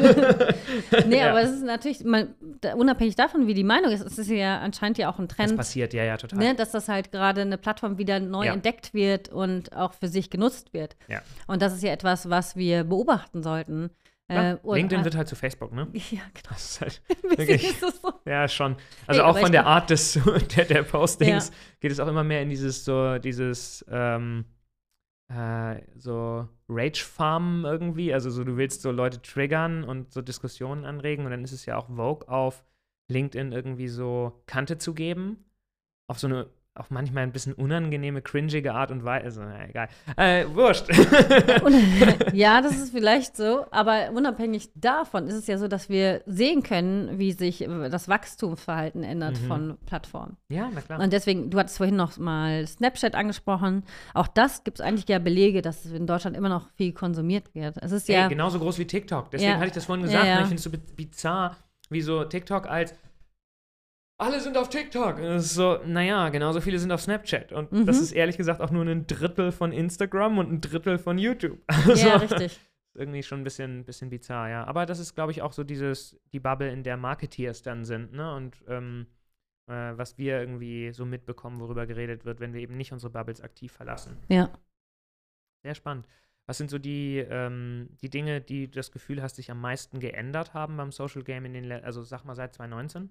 nee, Ja. aber es ist natürlich, man, da, unabhängig davon, wie die Meinung ist, es ist ja anscheinend ja auch ein Das Trend, passiert, ja, ja, total. ne, dass das halt gerade eine Plattform wieder neu Ja. entdeckt wird und auch für sich genutzt wird. Ja. Und das ist ja etwas, was wir beobachten sollten. Klar. Äh, und- LinkedIn wird halt zu Facebook, ne? Ja, genau. Das ist halt Ein bisschen wirklich, ist das so. ja, schon. Also Nee, auch aber von ich der glaub- Art des der, der Postings Ja. geht es auch immer mehr in dieses so, dieses ähm, äh, so Rage-Farmen irgendwie. Also so, du willst so Leute triggern und so Diskussionen anregen und dann ist es ja auch Vogue auf LinkedIn irgendwie so Kante zu geben. Auf so eine, auch manchmal ein bisschen unangenehme, cringige Art und Weise. Na, egal. Äh, wurscht. Und- ja, das ist vielleicht so, aber unabhängig davon ist es ja so, dass wir sehen können, wie sich äh, das Wachstumsverhalten ändert Mhm. von Plattformen. Ja, na klar. Und deswegen, du hattest vorhin noch mal Snapchat angesprochen. Auch das gibt es eigentlich ja Belege, dass in Deutschland immer noch viel konsumiert wird. Es ist ja. Ey, genauso groß wie TikTok. Deswegen Ja. hatte ich das vorhin Ja, gesagt. ja. ne? Ich finde es so bi- bizarr, wie so TikTok als alle sind auf TikTok. Und es ist so, naja, genauso viele sind auf Snapchat. Und Mhm. das ist ehrlich gesagt auch nur ein Drittel von Instagram und ein Drittel von YouTube. Also, Ja, richtig. ist irgendwie schon ein bisschen, bisschen bizarr, ja. Aber das ist, glaube ich, auch so dieses, die Bubble, in der Marketeers dann sind, ne? Und ähm, äh, was wir irgendwie so mitbekommen, worüber geredet wird, wenn wir eben nicht unsere Bubbles aktiv verlassen. Ja. Sehr spannend. Was sind so die, ähm, die Dinge, die du das Gefühl hast, sich am meisten geändert haben beim Social Game in den, le- also sag mal seit zwanzig neunzehn?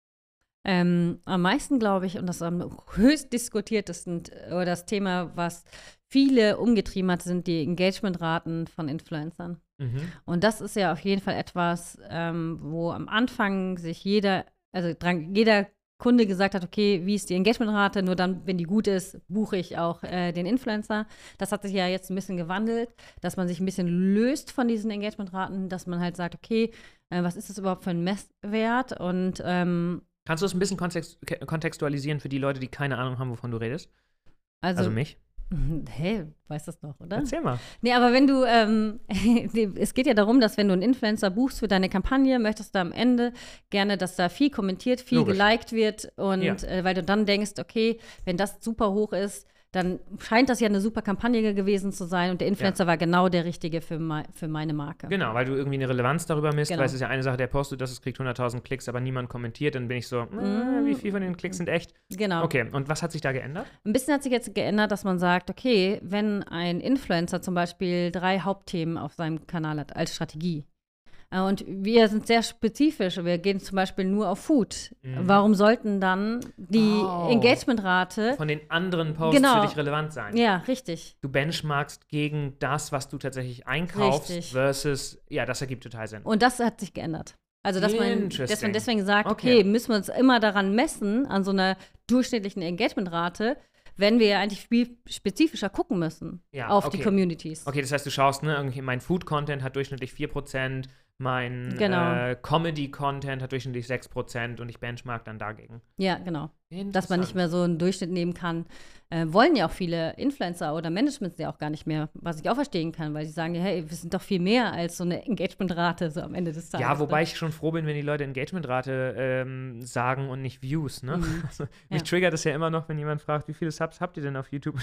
Ähm, am meisten glaube ich, und das am höchst diskutiertesten, äh, oder das Thema, was viele umgetrieben hat, sind die Engagementraten von Influencern. Mhm. Und das ist ja auf jeden Fall etwas, ähm, wo am Anfang sich jeder, also dran, jeder Kunde gesagt hat, okay, wie ist die Engagementrate? Nur dann, wenn die gut ist, buche ich auch äh, den Influencer. Das hat sich ja jetzt ein bisschen gewandelt, dass man sich ein bisschen löst von diesen Engagementraten, dass man halt sagt, okay, äh, was ist das überhaupt für ein Messwert? Und ähm, Kannst du das ein bisschen kontext ke- kontextualisieren für die Leute, die keine Ahnung haben, wovon du redest? also, Also mich? hey, weißt das doch, oder? Erzähl mal. Nee, aber wenn du, ähm, es geht ja darum, dass wenn du einen Influencer buchst für deine Kampagne, möchtest du am Ende gerne, dass da viel kommentiert, viel Logisch. geliked wird und Ja. äh, weil du dann denkst, okay, wenn das super hoch ist, dann scheint das ja eine super Kampagne gewesen zu sein und der Influencer war genau der Richtige für, mei- für meine Marke. Genau, weil du irgendwie eine Relevanz darüber misst, Genau. weil es ist ja eine Sache, der postet das, es kriegt hunderttausend Klicks, aber niemand kommentiert, dann bin ich so, äh, wie viel von den Klicks sind echt? Genau. Okay, und was hat sich da geändert? Ein bisschen hat sich jetzt geändert, dass man sagt, okay, wenn ein Influencer zum Beispiel drei Hauptthemen auf seinem Kanal hat als Strategie äh, und wir sind sehr spezifisch, wir gehen zum Beispiel nur auf Food, Mhm. warum sollten dann die Oh. Engagementrate, Von den anderen Posts Genau. für dich relevant sein. ja, richtig, Du benchmarkst gegen das, was du tatsächlich einkaufst, Richtig. versus, ja, das ergibt total Sinn. und das hat sich geändert. Also, dass man, dass Interesting. man deswegen sagt, Okay. okay, müssen wir uns immer daran messen, an so einer durchschnittlichen Engagementrate, wenn wir ja eigentlich viel spezifischer gucken müssen Ja, auf okay. die Communities. Okay, das heißt, du schaust, ne, irgendwie mein Food-Content hat durchschnittlich vier Prozent, mein Genau. äh, Comedy-Content hat durchschnittlich sechs Prozent und ich benchmark dann dagegen. Ja, genau. Dass man nicht Interessant. mehr so einen Durchschnitt nehmen kann. Äh, wollen ja auch viele Influencer oder Managements ja auch gar nicht mehr, was ich auch verstehen kann, weil sie sagen, ja, hey, wir sind doch viel mehr als so eine Engagementrate so am Ende des Tages. Ja, wobei ne? ich schon froh bin, wenn die Leute Engagementrate ähm, sagen und nicht Views, ne? Mhm. Also, mich Ja. triggert es ja immer noch, wenn jemand fragt, wie viele Subs habt ihr denn auf YouTube?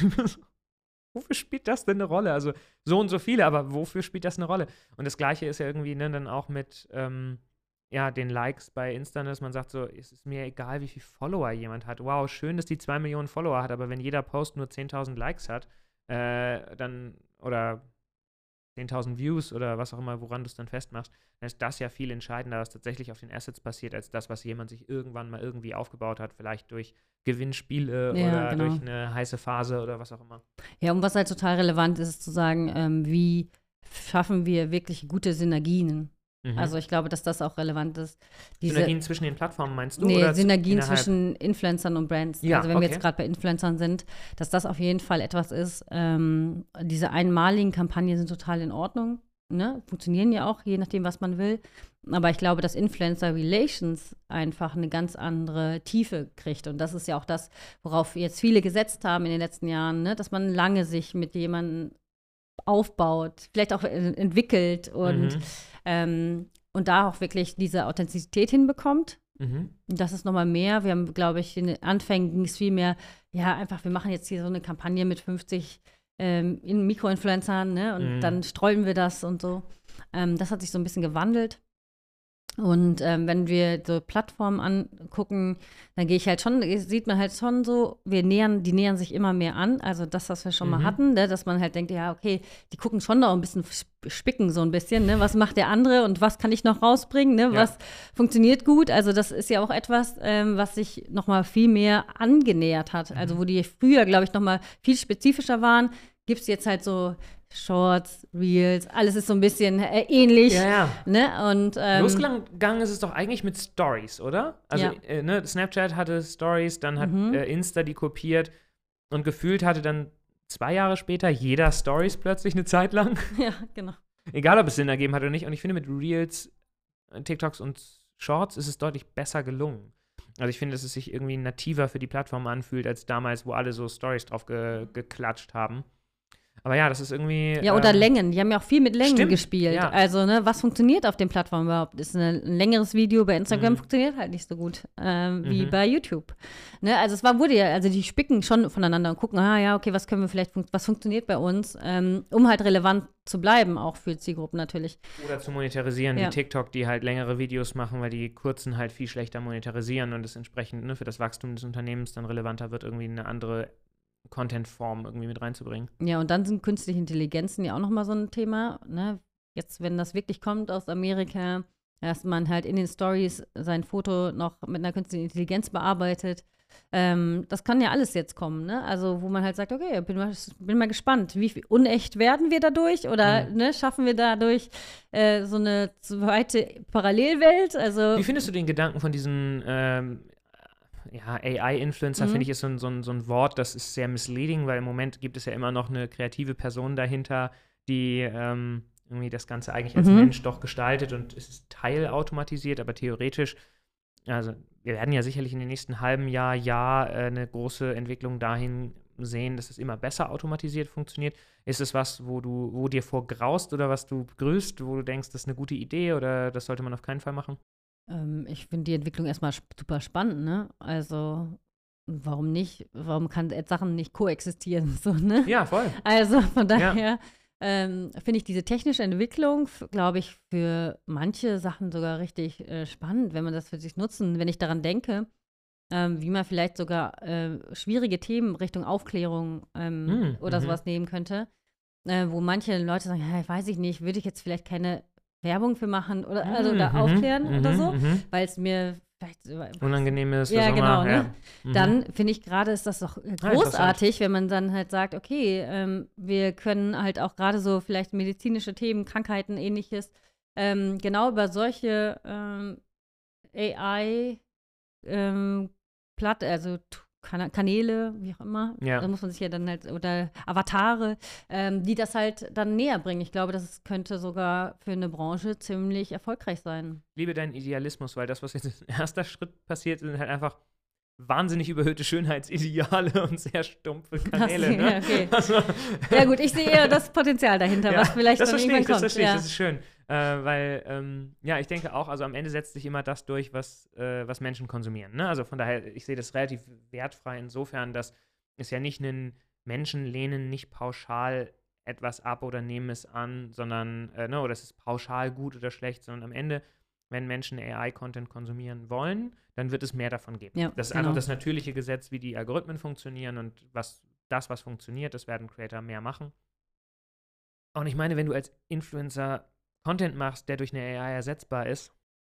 Wofür spielt das denn eine Rolle? Also so und so viele, aber wofür spielt das eine Rolle? Und das Gleiche ist ja irgendwie ne, dann auch mit ähm, ja, den Likes bei Insta, dass man sagt so, es ist mir egal, wie viele Follower jemand hat. Wow, schön, dass die zwei Millionen Follower hat, aber wenn jeder Post nur zehntausend Likes hat, äh, dann, oder zehntausend Views oder was auch immer, woran du es dann festmachst, dann ist das ja viel entscheidender, was tatsächlich auf den Assets passiert, als das, was jemand sich irgendwann mal irgendwie aufgebaut hat, vielleicht durch Gewinnspiele Ja, oder genau. durch eine heiße Phase oder was auch immer. Ja, und was halt total relevant ist, ist zu sagen, ähm, wie schaffen wir wirklich gute Synergien Mhm. Also ich glaube, dass das auch relevant ist. Diese, Synergien zwischen den Plattformen meinst du? nee, oder Synergien innerhalb? zwischen Influencern und Brands. Ja, also wenn okay. wir jetzt gerade bei Influencern sind, dass das auf jeden Fall etwas ist. Ähm, diese einmaligen Kampagnen sind total in Ordnung. Ne? Funktionieren ja auch, je nachdem, was man will. Aber ich glaube, dass Influencer Relations einfach eine ganz andere Tiefe kriegt. Und das ist ja auch das, worauf jetzt viele gesetzt haben in den letzten Jahren, ne? Dass man lange sich mit jemandem aufbaut, vielleicht auch äh, entwickelt und, Mhm. ähm, und da auch wirklich diese Authentizität hinbekommt. Mhm. Das ist nochmal mehr. Wir haben, glaube ich, in den Anfängen ging es viel mehr, ja, einfach, wir machen jetzt hier so eine Kampagne mit fünfzig ähm, in Mikroinfluencern, ne? Und Mhm. dann streuen wir das und so. Ähm, das hat sich so ein bisschen gewandelt. Und ähm, wenn wir so Plattformen angucken, dann gehe ich halt schon, sieht man halt schon so, wir nähern, die nähern sich immer mehr an. Also das, was wir schon Mhm. mal hatten, ne? Dass man halt denkt, ja, okay, die gucken schon noch ein bisschen, spicken so ein bisschen, ne? Was macht der andere und was kann ich noch rausbringen, ne? Ja. Was funktioniert gut? Also das ist ja auch etwas, ähm, was sich noch mal viel mehr angenähert hat. Mhm. Also wo die früher, glaube ich, noch mal viel spezifischer waren, gibt es jetzt halt so Shorts, Reels, alles ist so ein bisschen äh, ähnlich. Ja, ja. Ne? Und, ähm, Losgegangen ist es doch eigentlich mit Stories, oder? Also Ja. äh, ne, Snapchat hatte Stories, dann hat Mhm. äh, Insta die kopiert und gefühlt hatte dann zwei Jahre später jeder Stories plötzlich eine Zeit lang. ja, genau. Egal, ob es Sinn ergeben hat oder nicht. Und ich finde, mit Reels, äh, TikToks und Shorts ist es deutlich besser gelungen. Also ich finde, dass es sich irgendwie nativer für die Plattform anfühlt, als damals, wo alle so Stories drauf ge geklatscht haben. Aber ja, das ist irgendwie. Ja, oder ähm, Längen. Die haben ja auch viel mit Längen stimmt, gespielt. ja. Also, ne, was funktioniert auf den Plattformen überhaupt? Ist eine, ein längeres Video bei Instagram Mhm. funktioniert halt nicht so gut ähm, wie Mhm. bei YouTube. Ne, also es war, wurde ja, also die spicken schon voneinander und gucken, ah ja, okay, was können wir vielleicht, fun was funktioniert bei uns, ähm, um halt relevant zu bleiben, auch für Zielgruppen natürlich. Oder zu monetarisieren, Ja. wie TikTok, die halt längere Videos machen, weil die kurzen halt viel schlechter monetarisieren und es entsprechend ne, für das Wachstum des Unternehmens dann relevanter wird, irgendwie eine andere Content-Form irgendwie mit reinzubringen. Ja, und dann sind künstliche Intelligenzen ja auch noch mal so ein Thema. Ne? Jetzt, wenn das wirklich kommt aus Amerika, dass man halt in den Stories sein Foto noch mit einer künstlichen Intelligenz bearbeitet. Ähm, das kann ja alles jetzt kommen, ne? Also, wo man halt sagt, okay, bin mal, bin mal gespannt, wie viel unecht werden wir dadurch oder Mhm. ne, schaffen wir dadurch äh, so eine zweite Parallelwelt? Also, Wie findest du den Gedanken von diesen ähm, ja, A I-Influencer, Mhm. finde ich, ist so ein, so, ein, so ein Wort, das ist sehr misleading, weil im Moment gibt es ja immer noch eine kreative Person dahinter, die ähm, irgendwie das Ganze eigentlich als Mhm. Mensch doch gestaltet und es ist teilautomatisiert, aber theoretisch, also wir werden ja sicherlich in den nächsten halben Jahr, Jahr äh, eine große Entwicklung dahin sehen, dass es immer besser automatisiert funktioniert. Ist es was, wo du, wo dir vorgraust oder was du begrüßt, wo du denkst, das ist eine gute Idee oder das sollte man auf keinen Fall machen? Ähm, ich finde die Entwicklung erstmal sp super spannend, ne? Also, warum nicht? Warum kann et Sachen nicht koexistieren, so, ne? Ja, voll. Also, von daher ähm, finde ich diese technische Entwicklung, glaube ich, für manche Sachen sogar richtig äh, spannend, wenn man das für sich nutzen. Wenn ich daran denke, ähm, wie man vielleicht sogar äh, schwierige Themen Richtung Aufklärung ähm, Mm, oder mhm. sowas nehmen könnte, äh, wo manche Leute sagen, ja, weiß ich nicht, würde ich jetzt vielleicht keine Werbung für machen oder also da Mhm, aufklären mhm, oder so, mhm. weil es mir vielleicht äh, Unangenehm ist, Ja, was auch genau, immer, ne? ja. Mhm. dann finde ich gerade ist das doch äh, Ah, großartig, wenn man dann halt sagt, okay, ähm, wir können halt auch gerade so vielleicht medizinische Themen, Krankheiten, ähnliches, ähm, genau über solche ähm, A I ähm, Platt, also t- Kana Kanäle, wie auch immer, Ja. da muss man sich ja dann halt, oder Avatare, ähm, die das halt dann näher bringen. Ich glaube, das könnte sogar für eine Branche ziemlich erfolgreich sein. Ich liebe deinen Idealismus, weil das, was jetzt als erster Schritt passiert, sind halt einfach wahnsinnig überhöhte Schönheitsideale und sehr stumpfe Kanäle. ja, Ne? okay. Also, Ja gut, ich sehe eher das Potenzial dahinter, ja, was vielleicht das dann verstehe ich, irgendwann das kommt. verstehe ich, ja. das ist schön. Äh, weil, ähm, ja, ich denke auch, also am Ende setzt sich immer das durch, was, äh, was Menschen konsumieren. Ne? Also von daher, ich sehe das relativ wertfrei insofern, dass es ja nicht einen Menschen lehnen nicht pauschal etwas ab oder nehmen es an, sondern, äh, ne, oder es ist pauschal gut oder schlecht, sondern am Ende, wenn Menschen A I-Content konsumieren wollen, dann wird es mehr davon geben. Ja, das ist genau. einfach das natürliche Gesetz, wie die Algorithmen funktionieren und was das, was funktioniert, das werden Creator mehr machen. Und ich meine, wenn du als Influencer Content machst, der durch eine A I ersetzbar ist,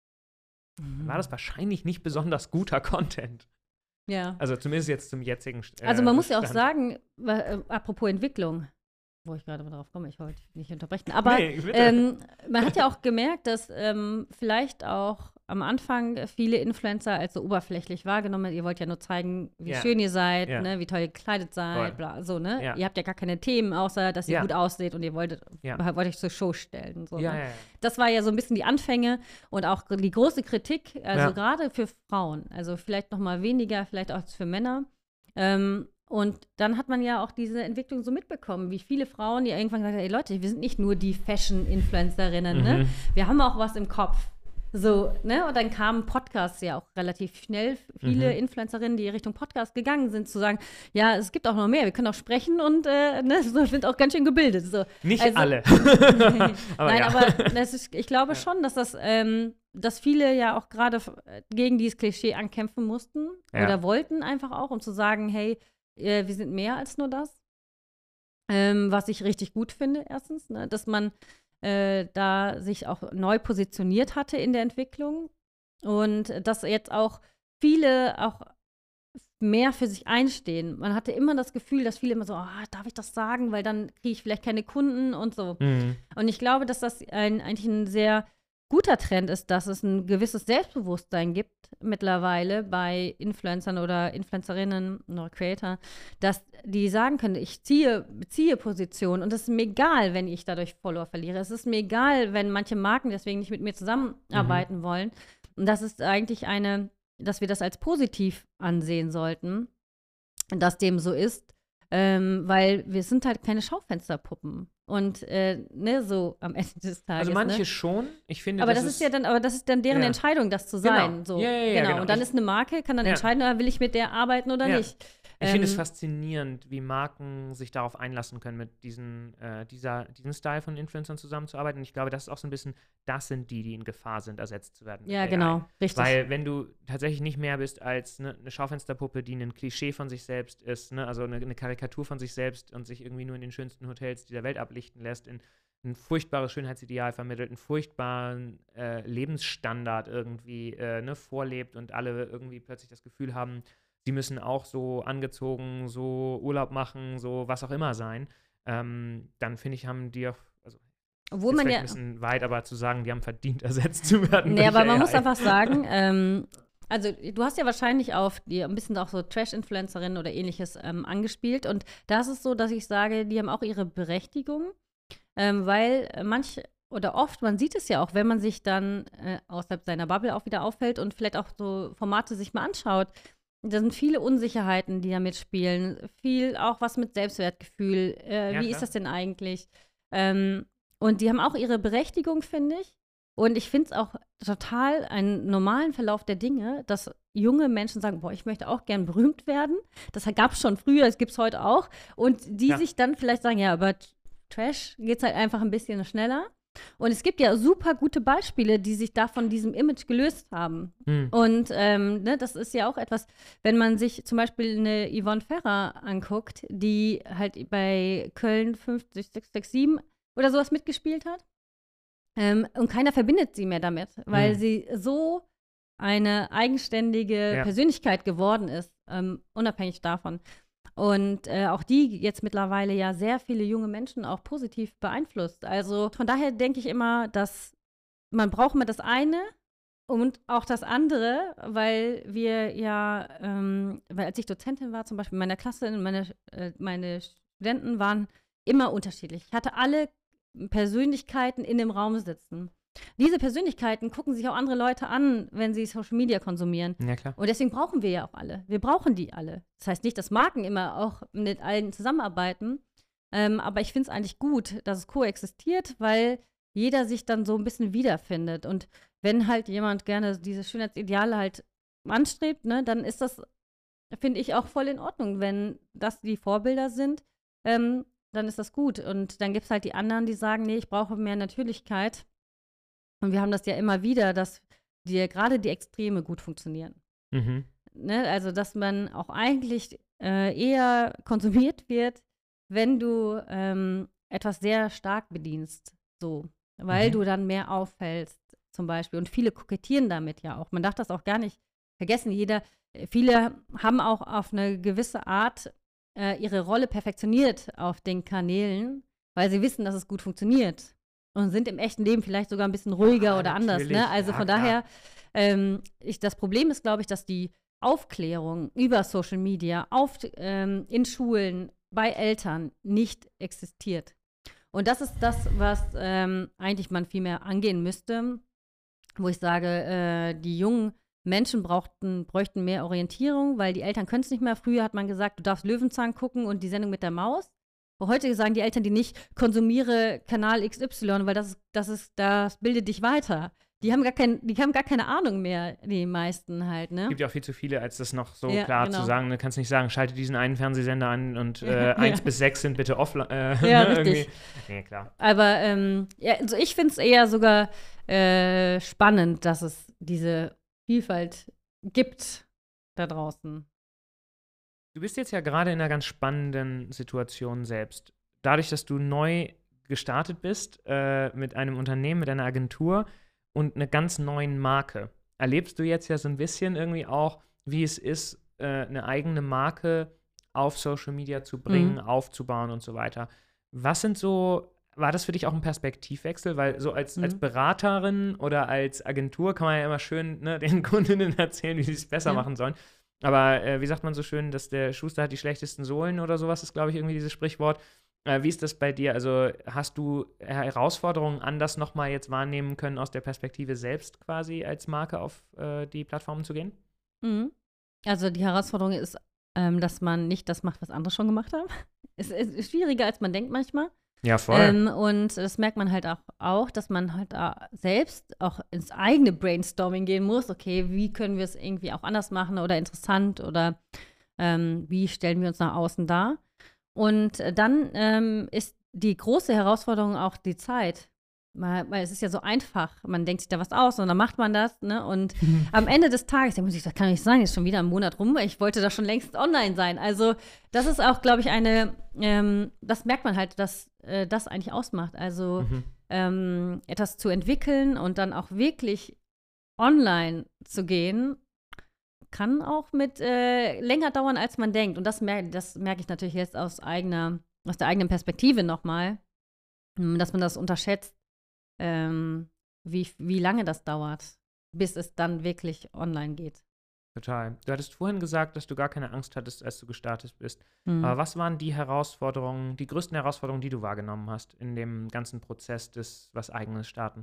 dann war das wahrscheinlich nicht besonders guter Content. Ja. Also zumindest jetzt zum jetzigen äh, Also man muss ja auch Stand. sagen, wa- äh, apropos Entwicklung, wo ich gerade mal drauf komme, ich wollte dich nicht unterbrechen. Aber Nee, bitte. ähm, man hat ja auch gemerkt, dass ähm, vielleicht auch am Anfang viele Influencer als so oberflächlich wahrgenommen haben. Ihr wollt ja nur zeigen, wie Ja. schön ihr seid, Ja. ne, wie toll ihr gekleidet seid, Voll. bla, so, ne? Ja. Ihr habt ja gar keine Themen, außer dass ihr Ja. gut ausseht und ihr wolltet, Ja. wollt euch zur Show stellen. So, Ja, ne? ja, ja. Das war ja so ein bisschen die Anfänge und auch die große Kritik, also Ja. gerade für Frauen, also vielleicht noch mal weniger, vielleicht auch als für Männer. Ähm, und dann hat man ja auch diese Entwicklung so mitbekommen, wie viele Frauen, die irgendwann gesagt haben, ey Leute, wir sind nicht nur die Fashion-Influencerinnen, ne? Mhm. Wir haben auch was im Kopf. So, ne? Und dann kamen Podcasts ja auch relativ schnell, viele Mhm. Influencerinnen, die Richtung Podcast gegangen sind, zu sagen, ja, es gibt auch noch mehr, wir können auch sprechen und äh, ne, so, sind auch ganz schön gebildet. So. Nicht Also- alle. aber Nein, ja. aber das ist, ich glaube Ja. schon, dass das, ähm, dass viele ja auch gerade f- gegen dieses Klischee ankämpfen mussten Ja. oder wollten einfach auch, um zu sagen, hey, äh, wir sind mehr als nur das. Ähm, was ich richtig gut finde, erstens, ne, dass man äh, da sich auch neu positioniert hatte in der Entwicklung und dass jetzt auch viele auch mehr für sich einstehen. Man hatte immer das Gefühl, dass viele immer so, ah, darf ich das sagen, weil dann kriege ich vielleicht keine Kunden und so. Mhm. Und ich glaube, dass das ein, eigentlich ein sehr guter Trend ist, dass es ein gewisses Selbstbewusstsein gibt mittlerweile bei Influencern oder Influencerinnen oder Creator, dass die sagen können, ich ziehe, beziehe Position und es ist mir egal, wenn ich dadurch Follower verliere. Es ist mir egal, wenn manche Marken deswegen nicht mit mir zusammenarbeiten Mhm. wollen. Und das ist eigentlich eine, dass wir das als positiv ansehen sollten, dass dem so ist, ähm, weil wir sind halt keine Schaufensterpuppen. Und äh, ne, so am Ende des Tages. Also manche ne? schon. Ich finde, Aber das ist ja dann, aber das ist dann deren Ja. Entscheidung, das zu Genau. sein. So. Ja, ja, ja, genau. Und dann Ich- ist eine Marke, kann dann Ja. entscheiden, ah, will ich mit der arbeiten oder Ja. nicht. Ich finde es Ähm, faszinierend, wie Marken sich darauf einlassen können, mit diesen, äh, dieser, diesem Style von Influencern zusammenzuarbeiten. Und ich glaube, das ist auch so ein bisschen, das sind die, die in Gefahr sind, ersetzt zu werden. mit Ja, A I. genau, richtig. Weil wenn du tatsächlich nicht mehr bist als ne, eine Schaufensterpuppe, die ein Klischee von sich selbst ist, ne, also eine, eine Karikatur von sich selbst und sich irgendwie nur in den schönsten Hotels dieser Welt ablichten lässt, in ein furchtbares Schönheitsideal vermittelt, einen furchtbaren äh, Lebensstandard irgendwie äh, ne, vorlebt und alle irgendwie plötzlich das Gefühl haben, sie müssen auch so angezogen, so Urlaub machen, so was auch immer sein, ähm, dann finde ich, haben die auch, also Obwohl ist man vielleicht ja. ein bisschen weit, aber zu sagen, die haben verdient, ersetzt zu werden. Nee, durch aber man A I. muss einfach sagen, ähm, also du hast ja wahrscheinlich auf die ein bisschen auch so Trash-Influencerinnen oder ähnliches ähm, angespielt. Und da ist es so, dass ich sage, die haben auch ihre Berechtigung, ähm, weil manch oder oft, man sieht es ja auch, wenn man sich dann äh, außerhalb seiner Bubble auch wieder aufhält und vielleicht auch so Formate sich mal anschaut, da sind viele Unsicherheiten, die da mitspielen. Viel auch was mit Selbstwertgefühl. Äh, Ja, wie klar. ist das denn eigentlich? Ähm, und die haben auch ihre Berechtigung, finde ich. Und ich finde es auch total einen normalen Verlauf der Dinge, dass junge Menschen sagen, boah, ich möchte auch gern berühmt werden. Das gab es schon früher, das gibt es heute auch. Und die Ja. sich dann vielleicht sagen, ja, aber Trash geht es halt einfach ein bisschen schneller. Und es gibt ja super gute Beispiele, die sich da von diesem Image gelöst haben. Hm. Und ähm, ne, das ist ja auch etwas, wenn man sich zum Beispiel eine Yvonne Ferrer anguckt, die halt bei Köln fünfzig sechs sechs sieben oder sowas mitgespielt hat. Ähm, und keiner verbindet sie mehr damit, weil Hm. sie so eine eigenständige Ja. Persönlichkeit geworden ist, ähm, unabhängig davon. Und äh, auch die jetzt mittlerweile ja sehr viele junge Menschen auch positiv beeinflusst. Also von daher denke ich immer, dass man braucht immer das eine und auch das andere, weil wir ja, ähm, weil als ich Dozentin war, zum Beispiel in meiner Klasse, meine, äh, meine Studenten waren immer unterschiedlich. Ich hatte alle Persönlichkeiten in dem Raum sitzen. Diese Persönlichkeiten gucken sich auch andere Leute an, wenn sie Social Media konsumieren. Ja, klar. Und deswegen brauchen wir ja auch alle. Wir brauchen die alle. Das heißt nicht, dass Marken immer auch mit allen zusammenarbeiten. Ähm, aber ich finde es eigentlich gut, dass es koexistiert, weil jeder sich dann so ein bisschen wiederfindet. Und wenn halt jemand gerne diese Schönheitsideale halt anstrebt, ne, dann ist das, finde ich, auch voll in Ordnung. Wenn das die Vorbilder sind, ähm, dann ist das gut. Und dann gibt es halt die anderen, die sagen, nee, ich brauche mehr Natürlichkeit. Und wir haben das ja immer wieder, dass die, gerade die Extreme gut funktionieren. Mhm. Ne? Also, dass man auch eigentlich äh, eher konsumiert wird, wenn du ähm, etwas sehr stark bedienst. So. Weil Mhm. du dann mehr auffällst, zum Beispiel. Und viele kokettieren damit ja auch. Man darf das auch gar nicht vergessen. Jeder, viele haben auch auf eine gewisse Art äh, ihre Rolle perfektioniert auf den Kanälen. weil sie wissen, dass es gut funktioniert und sind im echten Leben vielleicht sogar ein bisschen ruhiger Ja, oder anders. natürlich. Ne? Also Ja, von klar. daher, ähm, ich, das Problem ist, glaube ich, dass die Aufklärung über Social Media auf, ähm, in Schulen, bei Eltern nicht existiert. Und das ist das, was ähm, eigentlich man viel mehr angehen müsste, wo ich sage, äh, die jungen Menschen brauchten, bräuchten mehr Orientierung, weil die Eltern können es nicht mehr. Früher hat man gesagt, du darfst Löwenzahn gucken und die Sendung mit der Maus. Aber heute sagen die Eltern die nicht, konsumiere Kanal X Y, weil das, das, ist, das bildet dich weiter. Die haben, gar kein, die haben gar keine Ahnung mehr, die meisten halt, ne? Es gibt ja auch viel zu viele, als das noch so Ja, klar genau. zu sagen. Du kannst nicht sagen, schalte diesen einen Fernsehsender an und äh, Ja. eins bis sechs sind bitte offline. Äh, Ja, ne, richtig. irgendwie. Nee, klar. Aber ähm, ja, also ich finde es eher sogar äh, spannend, dass es diese Vielfalt gibt da draußen. Du bist jetzt ja gerade in einer ganz spannenden Situation selbst. Dadurch, dass du neu gestartet bist äh, mit einem Unternehmen, mit einer Agentur und einer ganz neuen Marke, erlebst du jetzt ja so ein bisschen irgendwie auch, wie es ist, äh, eine eigene Marke auf Social Media zu bringen, Mhm. aufzubauen und so weiter. Was sind so, war das für dich auch ein Perspektivwechsel? Weil so als, Mhm. als Beraterin oder als Agentur kann man ja immer schön ne, den Kundinnen erzählen, wie sie es besser Ja. machen sollen. Aber äh, wie sagt man so schön, dass der Schuster hat die schlechtesten Sohlen oder sowas, ist, glaube ich, irgendwie dieses Sprichwort. Äh, wie ist das bei dir? Also hast du Herausforderungen anders nochmal jetzt wahrnehmen können, aus der Perspektive selbst quasi als Marke auf äh, die Plattformen zu gehen? Mhm. Also die Herausforderung ist, ähm, dass man nicht das macht, was andere schon gemacht haben. Es ist schwieriger, als man denkt manchmal. Ja, voll. Ähm, und das merkt man halt auch, auch, dass man halt äh, selbst auch ins eigene Brainstorming gehen muss. Okay, wie können wir es irgendwie auch anders machen oder interessant oder ähm, wie stellen wir uns nach außen dar? Und äh, dann ähm, ist die große Herausforderung auch die Zeit. Weil, weil es ist ja so einfach, man denkt sich da was aus und dann macht man das, ne? Und am Ende des Tages denkt man sich, das kann nicht sein, ist schon wieder ein Monat rum, weil ich wollte da schon längst online sein. Also das ist auch, glaube ich, eine, ähm, das merkt man halt, dass äh, das eigentlich ausmacht. Also Mhm. ähm, etwas zu entwickeln und dann auch wirklich online zu gehen, kann auch mit äh, länger dauern, als man denkt. Und das, mer das merke ich natürlich jetzt aus eigener, aus der eigenen Perspektive nochmal, dass man das unterschätzt, ähm, wie, wie lange das dauert, bis es dann wirklich online geht. Total. Du hattest vorhin gesagt, dass du gar keine Angst hattest, als du gestartet bist. Mhm. Aber was waren die Herausforderungen, die größten Herausforderungen, die du wahrgenommen hast in dem ganzen Prozess des was Eigenes starten?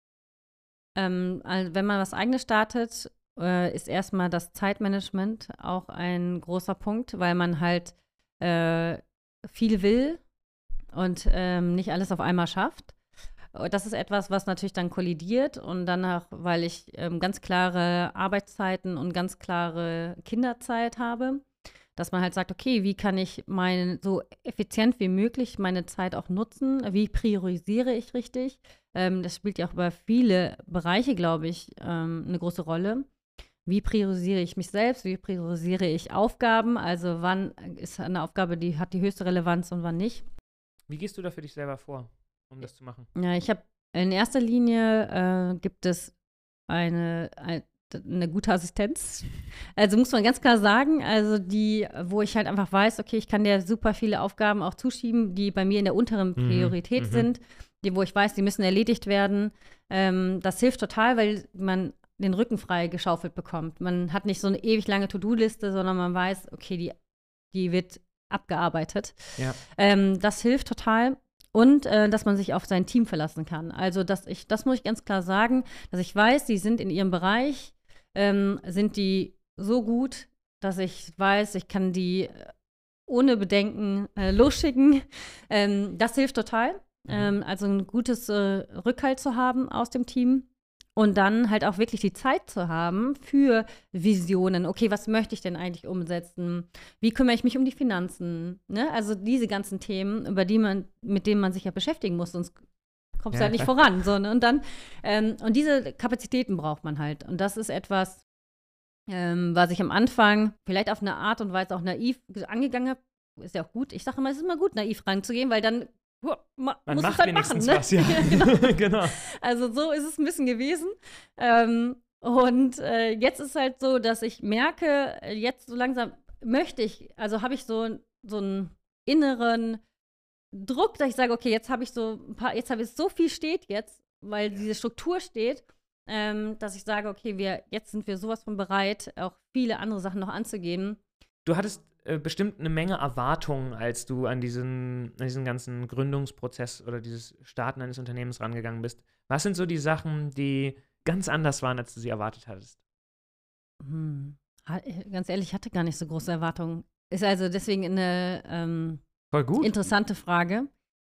Ähm, also wenn man was Eigenes startet, äh, ist erstmal das Zeitmanagement auch ein großer Punkt, weil man halt äh, viel will und ähm, nicht alles auf einmal schafft. Das ist etwas, was natürlich dann kollidiert und danach, weil ich ähm, ganz klare Arbeitszeiten und ganz klare Kinderzeit habe, dass man halt sagt, okay, wie kann ich meine, so effizient wie möglich meine Zeit auch nutzen? Wie priorisiere ich richtig? Ähm, das spielt ja auch über viele Bereiche, glaube ich, ähm, eine große Rolle. Wie priorisiere ich mich selbst? Wie priorisiere ich Aufgaben? Also wann ist eine Aufgabe, die hat die höchste Relevanz und wann nicht? Wie gehst du da für dich selber vor, um das zu machen? Ja, ich habe in erster Linie äh, gibt es eine, ein, eine gute Assistenz. Also muss man ganz klar sagen, also die, wo ich halt einfach weiß, okay, ich kann dir super viele Aufgaben auch zuschieben, die bei mir in der unteren Priorität mhm. sind, die, wo ich weiß, die müssen erledigt werden. Ähm, das hilft total, weil man den Rücken frei geschaufelt bekommt. Man hat nicht so eine ewig lange To-Do-Liste, sondern man weiß, okay, die, die wird abgearbeitet. Ja. Ähm, das hilft total. Und äh, dass man sich auf sein Team verlassen kann. Also, dass ich, das muss ich ganz klar sagen, dass ich weiß, die sind in ihrem Bereich, ähm, sind die so gut, dass ich weiß, ich kann die ohne Bedenken äh, losschicken. Ähm, das hilft total. Mhm. Ähm, also ein gutes äh, Rückhalt zu haben aus dem Team. Und dann halt auch wirklich die Zeit zu haben für Visionen. Okay, was möchte ich denn eigentlich umsetzen? Wie kümmere ich mich um die Finanzen? Ne? Also diese ganzen Themen, über die man, mit denen man sich ja beschäftigen muss, sonst kommst Ja, du halt nicht klar. voran. So, ne? Und dann, ähm, und diese Kapazitäten braucht man halt. Und das ist etwas, ähm, was ich am Anfang vielleicht auf eine Art und Weise auch naiv angegangen habe. Ist ja auch gut. Ich sage immer, es ist immer gut, naiv ranzugehen, weil dann huh, ma Man muss macht es halt wenigstens machen, ne? was, ja. genau. genau. Also so ist es ein bisschen gewesen. Ähm, und äh, jetzt ist halt so, dass ich merke, jetzt so langsam möchte ich, also habe ich so, so einen inneren Druck, dass ich sage, okay, jetzt habe ich so ein paar, jetzt habe ich so viel steht jetzt, weil diese Struktur steht, ähm, dass ich sage, okay, wir, jetzt sind wir sowas von bereit, auch viele andere Sachen noch anzugeben. Du hattest äh, bestimmt eine Menge Erwartungen, als du an diesen, an diesen ganzen Gründungsprozess oder dieses Starten eines Unternehmens rangegangen bist. Was sind so die Sachen, die ganz anders waren, als du sie erwartet hattest? Hm. Ha- Ganz ehrlich, ich hatte gar nicht so große Erwartungen. Ist also deswegen eine ähm, Voll gut. interessante Frage,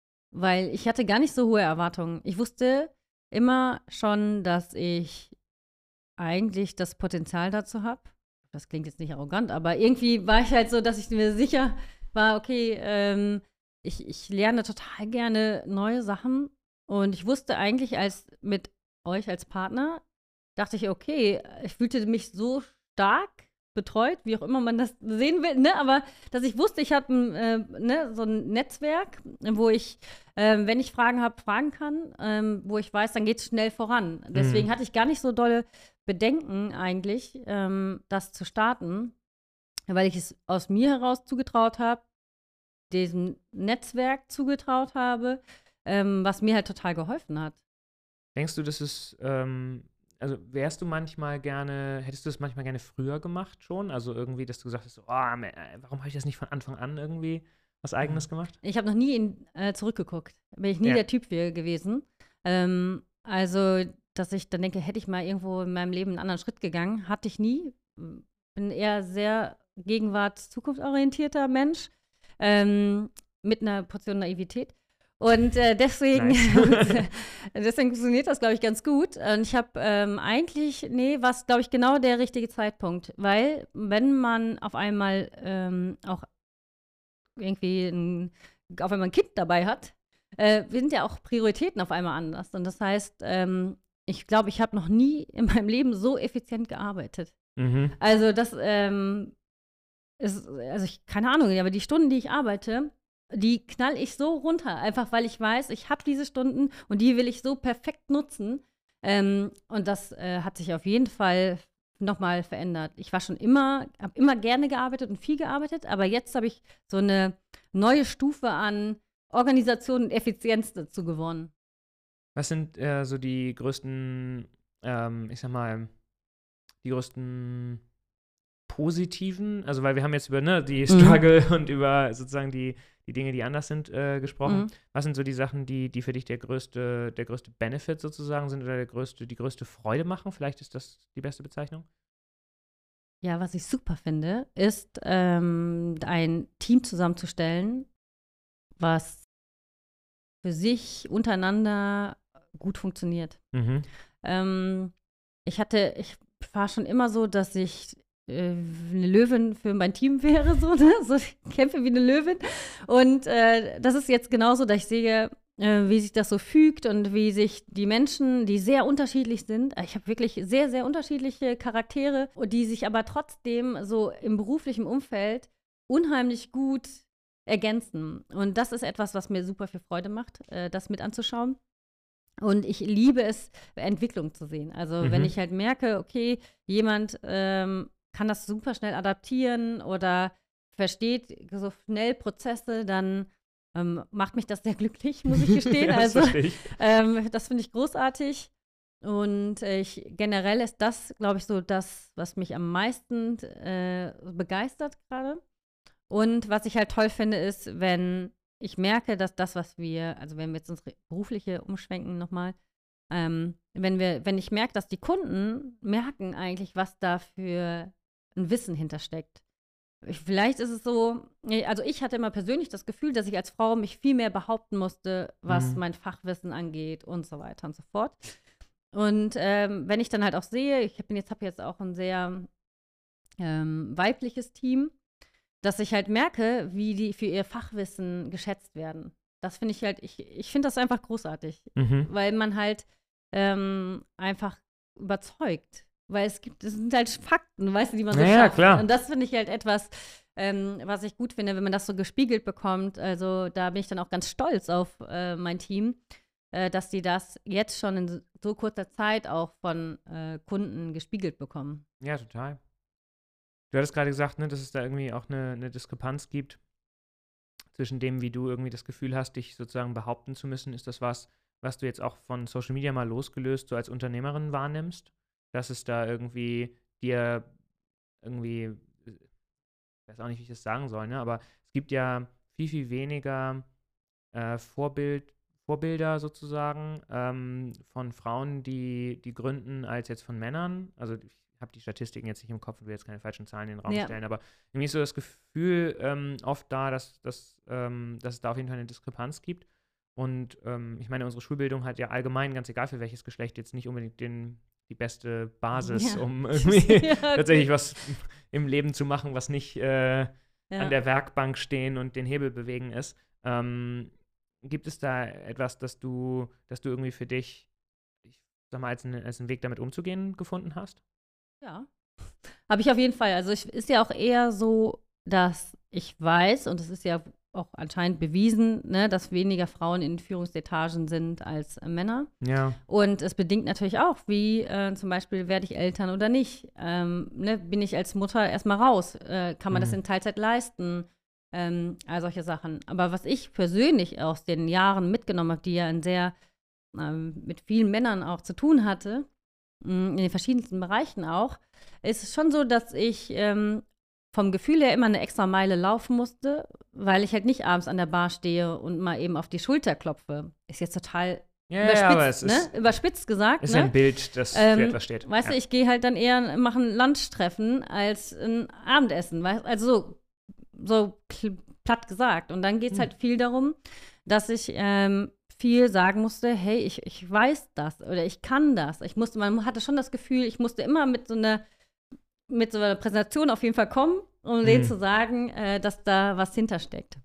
weil ich hatte gar nicht so hohe Erwartungen. Ich wusste immer schon, dass ich eigentlich das Potenzial dazu habe. Das klingt jetzt nicht arrogant, aber irgendwie war ich halt so, dass ich mir sicher war, okay, ähm, ich, ich lerne total gerne neue Sachen. Und ich wusste eigentlich, als mit euch als Partner, dachte ich, okay, ich fühlte mich so stark betreut, wie auch immer man das sehen will, ne? Aber dass ich wusste, ich habe äh, ne, so ein Netzwerk, wo ich, äh, wenn ich Fragen habe, fragen kann, ähm, wo ich weiß, dann geht es schnell voran. Deswegen Mhm. hatte ich gar nicht so dolle Bedenken eigentlich, ähm, das zu starten, weil ich es aus mir heraus zugetraut habe, diesem Netzwerk zugetraut habe, ähm, was mir halt total geholfen hat. Denkst du, das ist, ähm, also wärst du manchmal gerne, hättest du das manchmal gerne früher gemacht schon? Also irgendwie, dass du gesagt hast, so, oh, äh, warum habe ich das nicht von Anfang an irgendwie was Eigenes gemacht? Ich habe noch nie in, äh, zurückgeguckt. Bin ich nie Ja. der Typ für gewesen. Ähm, also, dass ich dann denke, hätte ich mal irgendwo in meinem Leben einen anderen Schritt gegangen, hatte ich nie. Bin eher sehr gegenwarts-zukunftsorientierter Mensch, ähm, mit einer Portion Naivität. Und äh, deswegen, Nice. deswegen funktioniert das, glaube ich, ganz gut. Und ich habe ähm, eigentlich, nee, war es, glaube ich, genau der richtige Zeitpunkt. Weil, wenn man auf einmal ähm, auch irgendwie ein, auf einmal ein Kind dabei hat, äh, sind ja auch Prioritäten auf einmal anders. Und das heißt, ähm, ich glaube, ich habe noch nie in meinem Leben so effizient gearbeitet. Mhm. Also das ähm, ist, also ich, keine Ahnung, aber die Stunden, die ich arbeite, die knall ich so runter, einfach weil ich weiß, ich habe diese Stunden und die will ich so perfekt nutzen. Ähm, und das äh, hat sich auf jeden Fall nochmal verändert. Ich war schon immer, habe immer gerne gearbeitet und viel gearbeitet, aber jetzt habe ich so eine neue Stufe an Organisation und Effizienz dazu gewonnen. Was sind äh, so die größten, ähm, ich sag mal, die größten positiven, also weil wir haben jetzt über ne, die Struggle mhm. und über sozusagen die, die Dinge, die anders sind, äh, gesprochen. Mhm. Was sind so die Sachen, die, die für dich der größte, der größte Benefit sozusagen sind oder der größte, die größte Freude machen? Vielleicht ist das die beste Bezeichnung? Ja, was ich super finde, ist, ähm, ein Team zusammenzustellen, was für sich untereinander gut funktioniert. Mhm. Ähm, ich hatte, ich war schon immer so, dass ich äh, eine Löwin für mein Team wäre, so, ne? So, ich kämpfe wie eine Löwin. Und äh, das ist jetzt genauso, dass ich sehe, äh, wie sich das so fügt und wie sich die Menschen, die sehr unterschiedlich sind, ich habe wirklich sehr, sehr unterschiedliche Charaktere, und die sich aber trotzdem so im beruflichen Umfeld unheimlich gut ergänzen. Und das ist etwas, was mir super viel Freude macht, äh, das mit anzuschauen. Und ich liebe es, Entwicklung zu sehen. Also, mhm. wenn ich halt merke, okay, jemand ähm, kann das super schnell adaptieren oder versteht so schnell Prozesse, dann ähm, macht mich das sehr glücklich, muss ich gestehen. Ja, das also, ich. ähm, das finde ich großartig. Und äh, ich, generell ist das, glaube ich, so das, was mich am meisten äh, begeistert gerade. Und was ich halt toll finde, ist, wenn ich merke, dass das, was wir, also wenn wir jetzt unsere berufliche umschwenken nochmal, ähm, wenn wir, wenn ich merke, dass die Kunden merken eigentlich, was da für ein Wissen hintersteckt. Ich, vielleicht ist es so, also ich hatte immer persönlich das Gefühl, dass ich als Frau mich viel mehr behaupten musste, was mhm. mein Fachwissen angeht und so weiter und so fort. Und ähm, wenn ich dann halt auch sehe, ich bin jetzt, habe jetzt auch ein sehr ähm, weibliches Team, dass ich halt merke, wie die für ihr Fachwissen geschätzt werden. Das finde ich halt, ich, ich finde das einfach großartig, mhm. weil man halt ähm, einfach überzeugt. Weil es gibt, es sind halt Fakten, weißt du, die man so ja, schafft. Klar. Und das finde ich halt etwas, ähm, was ich gut finde, wenn man das so gespiegelt bekommt. Also da bin ich dann auch ganz stolz auf äh, mein Team, äh, dass die das jetzt schon in so kurzer Zeit auch von äh, Kunden gespiegelt bekommen. Ja, total. Du hattest gerade gesagt, ne, dass es da irgendwie auch eine, eine Diskrepanz gibt zwischen dem, wie du irgendwie das Gefühl hast, dich sozusagen behaupten zu müssen? Ist das was, was du jetzt auch von Social Media mal losgelöst so als Unternehmerin wahrnimmst? Dass es da irgendwie dir irgendwie, ich weiß auch nicht, wie ich das sagen soll, ne? Aber es gibt ja viel, viel weniger äh, Vorbild, Vorbilder sozusagen ähm, von Frauen, die, die gründen, als jetzt von Männern. Also ich habe die Statistiken jetzt nicht im Kopf und will jetzt keine falschen Zahlen in den Raum Ja. stellen, aber irgendwie ist so das Gefühl ähm, oft da, dass, dass, ähm, dass es da auf jeden Fall eine Diskrepanz gibt. Und ähm, ich meine, unsere Schulbildung hat ja allgemein, ganz egal für welches Geschlecht, jetzt nicht unbedingt den, die beste Basis, Ja. um irgendwie Ja, okay. tatsächlich was im Leben zu machen, was nicht äh, Ja. an der Werkbank stehen und den Hebel bewegen ist. Ähm, gibt es da etwas, dass du, dass du irgendwie für dich, ich sag mal, als, ein, als einen Weg damit umzugehen gefunden hast? Ja. Habe ich auf jeden Fall. Also, ich ist ja auch eher so, dass ich weiß, und es ist ja auch anscheinend bewiesen, ne, dass weniger Frauen in Führungsetagen sind als äh, Männer. Ja. Und es bedingt natürlich auch, wie äh, zum Beispiel, werde ich Eltern oder nicht? Ähm, ne, bin ich als Mutter erstmal raus? Äh, kann man Mhm. das in Teilzeit leisten? Ähm, all solche Sachen. Aber was ich persönlich aus den Jahren mitgenommen habe, die ja in sehr ähm, mit vielen Männern auch zu tun hatte, mh, in den verschiedensten Bereichen auch, ist es schon so, dass ich ähm, vom Gefühl her immer eine extra Meile laufen musste, weil ich halt nicht abends an der Bar stehe und mal eben auf die Schulter klopfe. Ist jetzt total Ja, überspitzt, ja, aber es ne? ist, Überspitzt gesagt, ist ne? ein Bild, das Ähm, für etwas steht. Weißt ja. du, ich gehe halt dann eher machen ein Lunchtreffen als ein Abendessen, weißt? Also so, so kl- platt gesagt. Und dann geht es Hm. halt viel darum, dass ich ähm, viel sagen musste, hey, ich, ich weiß das oder ich kann das. Ich musste, man hatte schon das Gefühl, ich musste immer mit so einer mit so einer Präsentation auf jeden Fall kommen, um Mhm. denen zu sagen, äh, dass da was hintersteckt.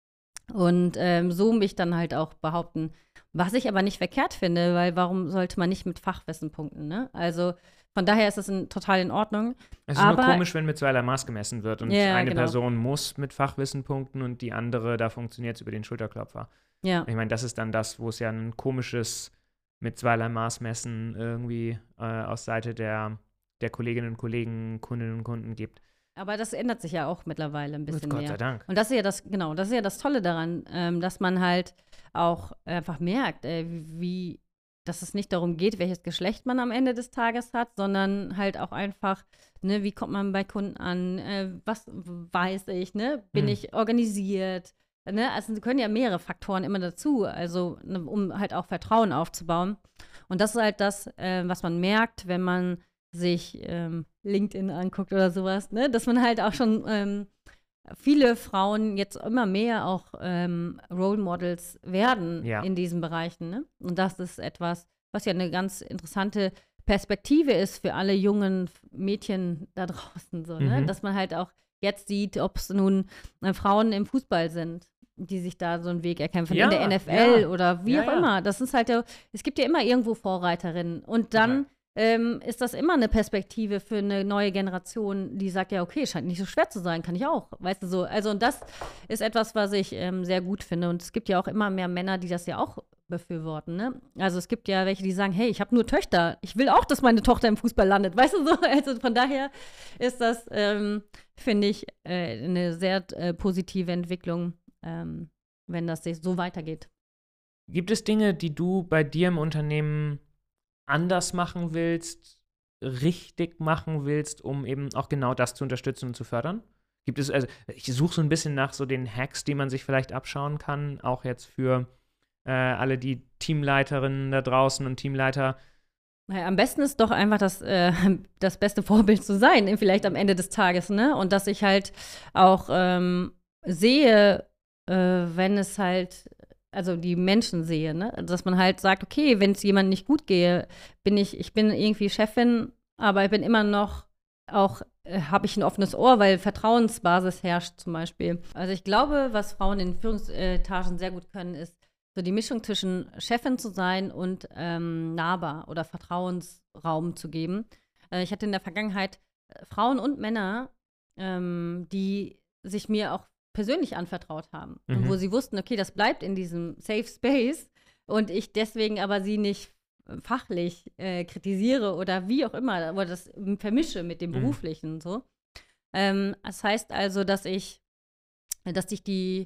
Und ähm, so mich dann halt auch behaupten, was ich aber nicht verkehrt finde, weil warum sollte man nicht mit Fachwissen punkten, ne? Also von daher ist es in, total in Ordnung. Es ist aber, nur komisch, wenn mit zweierlei Maß gemessen wird und Ja, eine genau. Person muss mit Fachwissen punkten und die andere, da funktioniert es über den Schulterklopfer. Ja, Ich meine, das ist dann das, wo es ja ein komisches mit zweierlei Maß messen irgendwie äh, aus Seite der, der Kolleginnen und Kollegen, Kundinnen und Kunden gibt. aber das ändert sich ja auch mittlerweile ein bisschen Gott mehr. sei Dank. Und das ist ja das, genau, das ist ja das Tolle daran, ähm, dass man halt auch einfach merkt, äh, wie, dass es nicht darum geht, welches Geschlecht man am Ende des Tages hat, sondern halt auch einfach, ne, wie kommt man bei Kunden an, äh, was weiß ich, ne, bin Hm. ich organisiert, ne, also es können ja mehrere Faktoren immer dazu, also ne, um halt auch Vertrauen aufzubauen. Und das ist halt das, äh, was man merkt, wenn man sich ähm, LinkedIn anguckt oder sowas, ne? Dass man halt auch schon ähm, viele Frauen jetzt immer mehr auch ähm, Role Models werden Ja. in diesen Bereichen, ne? Und das ist etwas, was ja eine ganz interessante Perspektive ist für alle jungen Mädchen da draußen, so, ne? Mhm. Dass man halt auch jetzt sieht, ob es nun äh, Frauen im Fußball sind, die sich da so einen Weg erkämpfen, Ja, in der N F L ja. oder wie Ja, auch ja. immer. Das ist halt ja, es gibt ja immer irgendwo Vorreiterinnen. Und dann ähm, ist das immer eine Perspektive für eine neue Generation, die sagt, ja, okay, scheint nicht so schwer zu sein, kann ich auch. Weißt du so. Also, und das ist etwas, was ich ähm, sehr gut finde. Und es gibt ja auch immer mehr Männer, die das ja auch befürworten. Ne? Also es gibt ja welche, die sagen, hey, ich habe nur Töchter. Ich will auch, dass meine Tochter im Fußball landet. Weißt du so? Also von daher ist das, ähm, finde ich, äh, eine sehr äh, positive Entwicklung, ähm, wenn das sich so weitergeht. Gibt es Dinge, die du bei dir im Unternehmen anders machen willst, richtig machen willst, um eben auch genau das zu unterstützen und zu fördern? Gibt es, also ich suche so ein bisschen nach so den Hacks, die man sich vielleicht abschauen kann, auch jetzt für äh, alle die Teamleiterinnen da draußen und Teamleiter. Naja, am besten ist doch einfach das, äh, das beste Vorbild zu sein, vielleicht am Ende des Tages, ne? Und dass ich halt auch ähm, sehe, äh, wenn es halt, also die Menschen sehe, ne? Dass man halt sagt, okay, wenn es jemandem nicht gut gehe, bin ich, ich bin irgendwie Chefin, aber ich bin immer noch auch, äh, habe ich ein offenes Ohr, weil Vertrauensbasis herrscht zum Beispiel. Also ich glaube, was Frauen in Führungsetagen sehr gut können, ist so die Mischung zwischen Chefin zu sein und ähm, nahbar oder Vertrauensraum zu geben. Äh, ich hatte in der Vergangenheit äh, Frauen und Männer, ähm, die sich mir auch persönlich anvertraut haben. Mhm. Und wo sie wussten, okay, das bleibt in diesem Safe Space und ich deswegen aber sie nicht fachlich äh, kritisiere oder wie auch immer, oder das vermische mit dem Mhm. Beruflichen so. Ähm, das heißt also, dass ich, dass ich die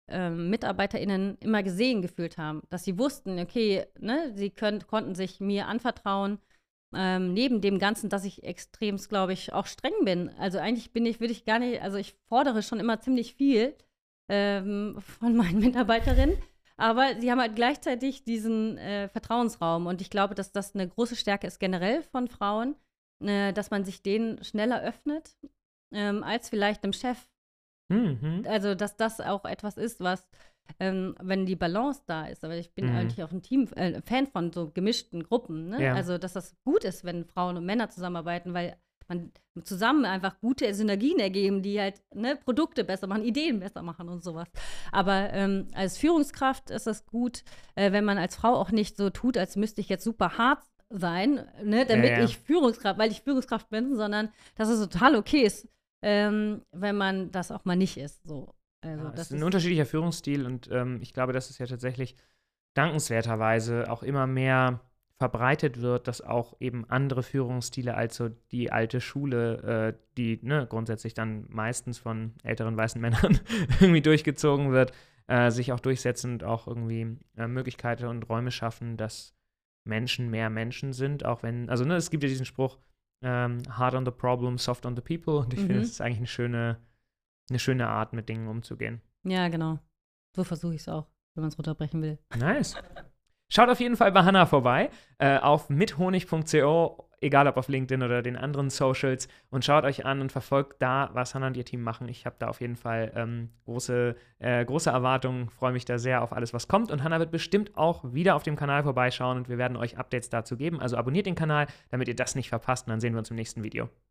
ähm, MitarbeiterInnen immer gesehen gefühlt haben. Dass sie wussten, okay, ne, sie können, konnten sich mir anvertrauen. Ähm, neben dem Ganzen, dass ich extremst, glaube ich, auch streng bin. Also eigentlich bin ich, würde ich gar nicht, also ich fordere schon immer ziemlich viel ähm, von meinen Mitarbeiterinnen. Aber sie haben halt gleichzeitig diesen äh, Vertrauensraum. Und ich glaube, dass das eine große Stärke ist generell von Frauen, äh, dass man sich denen schneller öffnet, ähm, als vielleicht dem Chef. Mhm. Also, dass das auch etwas ist, was, ähm, wenn die Balance da ist, aber ich bin Mhm. eigentlich auch ein Team, äh, Fan von so gemischten Gruppen, ne? Ja. Also, dass das gut ist, wenn Frauen und Männer zusammenarbeiten, weil man zusammen einfach gute Synergien ergeben, die halt, ne, Produkte besser machen, Ideen besser machen und sowas. Aber ähm, als Führungskraft ist es gut, äh, wenn man als Frau auch nicht so tut, als müsste ich jetzt super hart sein, ne, damit Ja, ja. ich Führungskraft, weil ich Führungskraft bin, sondern dass es total okay ist, ähm, wenn man das auch mal nicht ist. So. Also, Ja, das es ist ein ist unterschiedlicher Führungsstil und ähm, ich glaube, dass es ja tatsächlich dankenswerterweise auch immer mehr verbreitet wird, dass auch eben andere Führungsstile als so die alte Schule, äh, die ne, grundsätzlich dann meistens von älteren weißen Männern irgendwie durchgezogen wird, äh, sich auch durchsetzen und auch irgendwie äh, Möglichkeiten und Räume schaffen, dass Menschen mehr Menschen sind, auch wenn, also ne, es gibt ja diesen Spruch, ähm, hard on the problem, soft on the people und ich Mhm. finde, es ist eigentlich eine schöne, eine schöne Art, mit Dingen umzugehen. Ja, genau. So versuche ich es auch, wenn man es runterbrechen will. Nice. Schaut auf jeden Fall bei Hannah vorbei, äh, auf mithonig punkt co, egal ob auf LinkedIn oder den anderen Socials, und schaut euch an und verfolgt da, was Hannah und ihr Team machen. Ich habe da auf jeden Fall ähm, große, äh, große Erwartungen, freue mich da sehr auf alles, was kommt. Und Hannah wird bestimmt auch wieder auf dem Kanal vorbeischauen und wir werden euch Updates dazu geben. Also abonniert den Kanal, damit ihr das nicht verpasst und dann sehen wir uns im nächsten Video.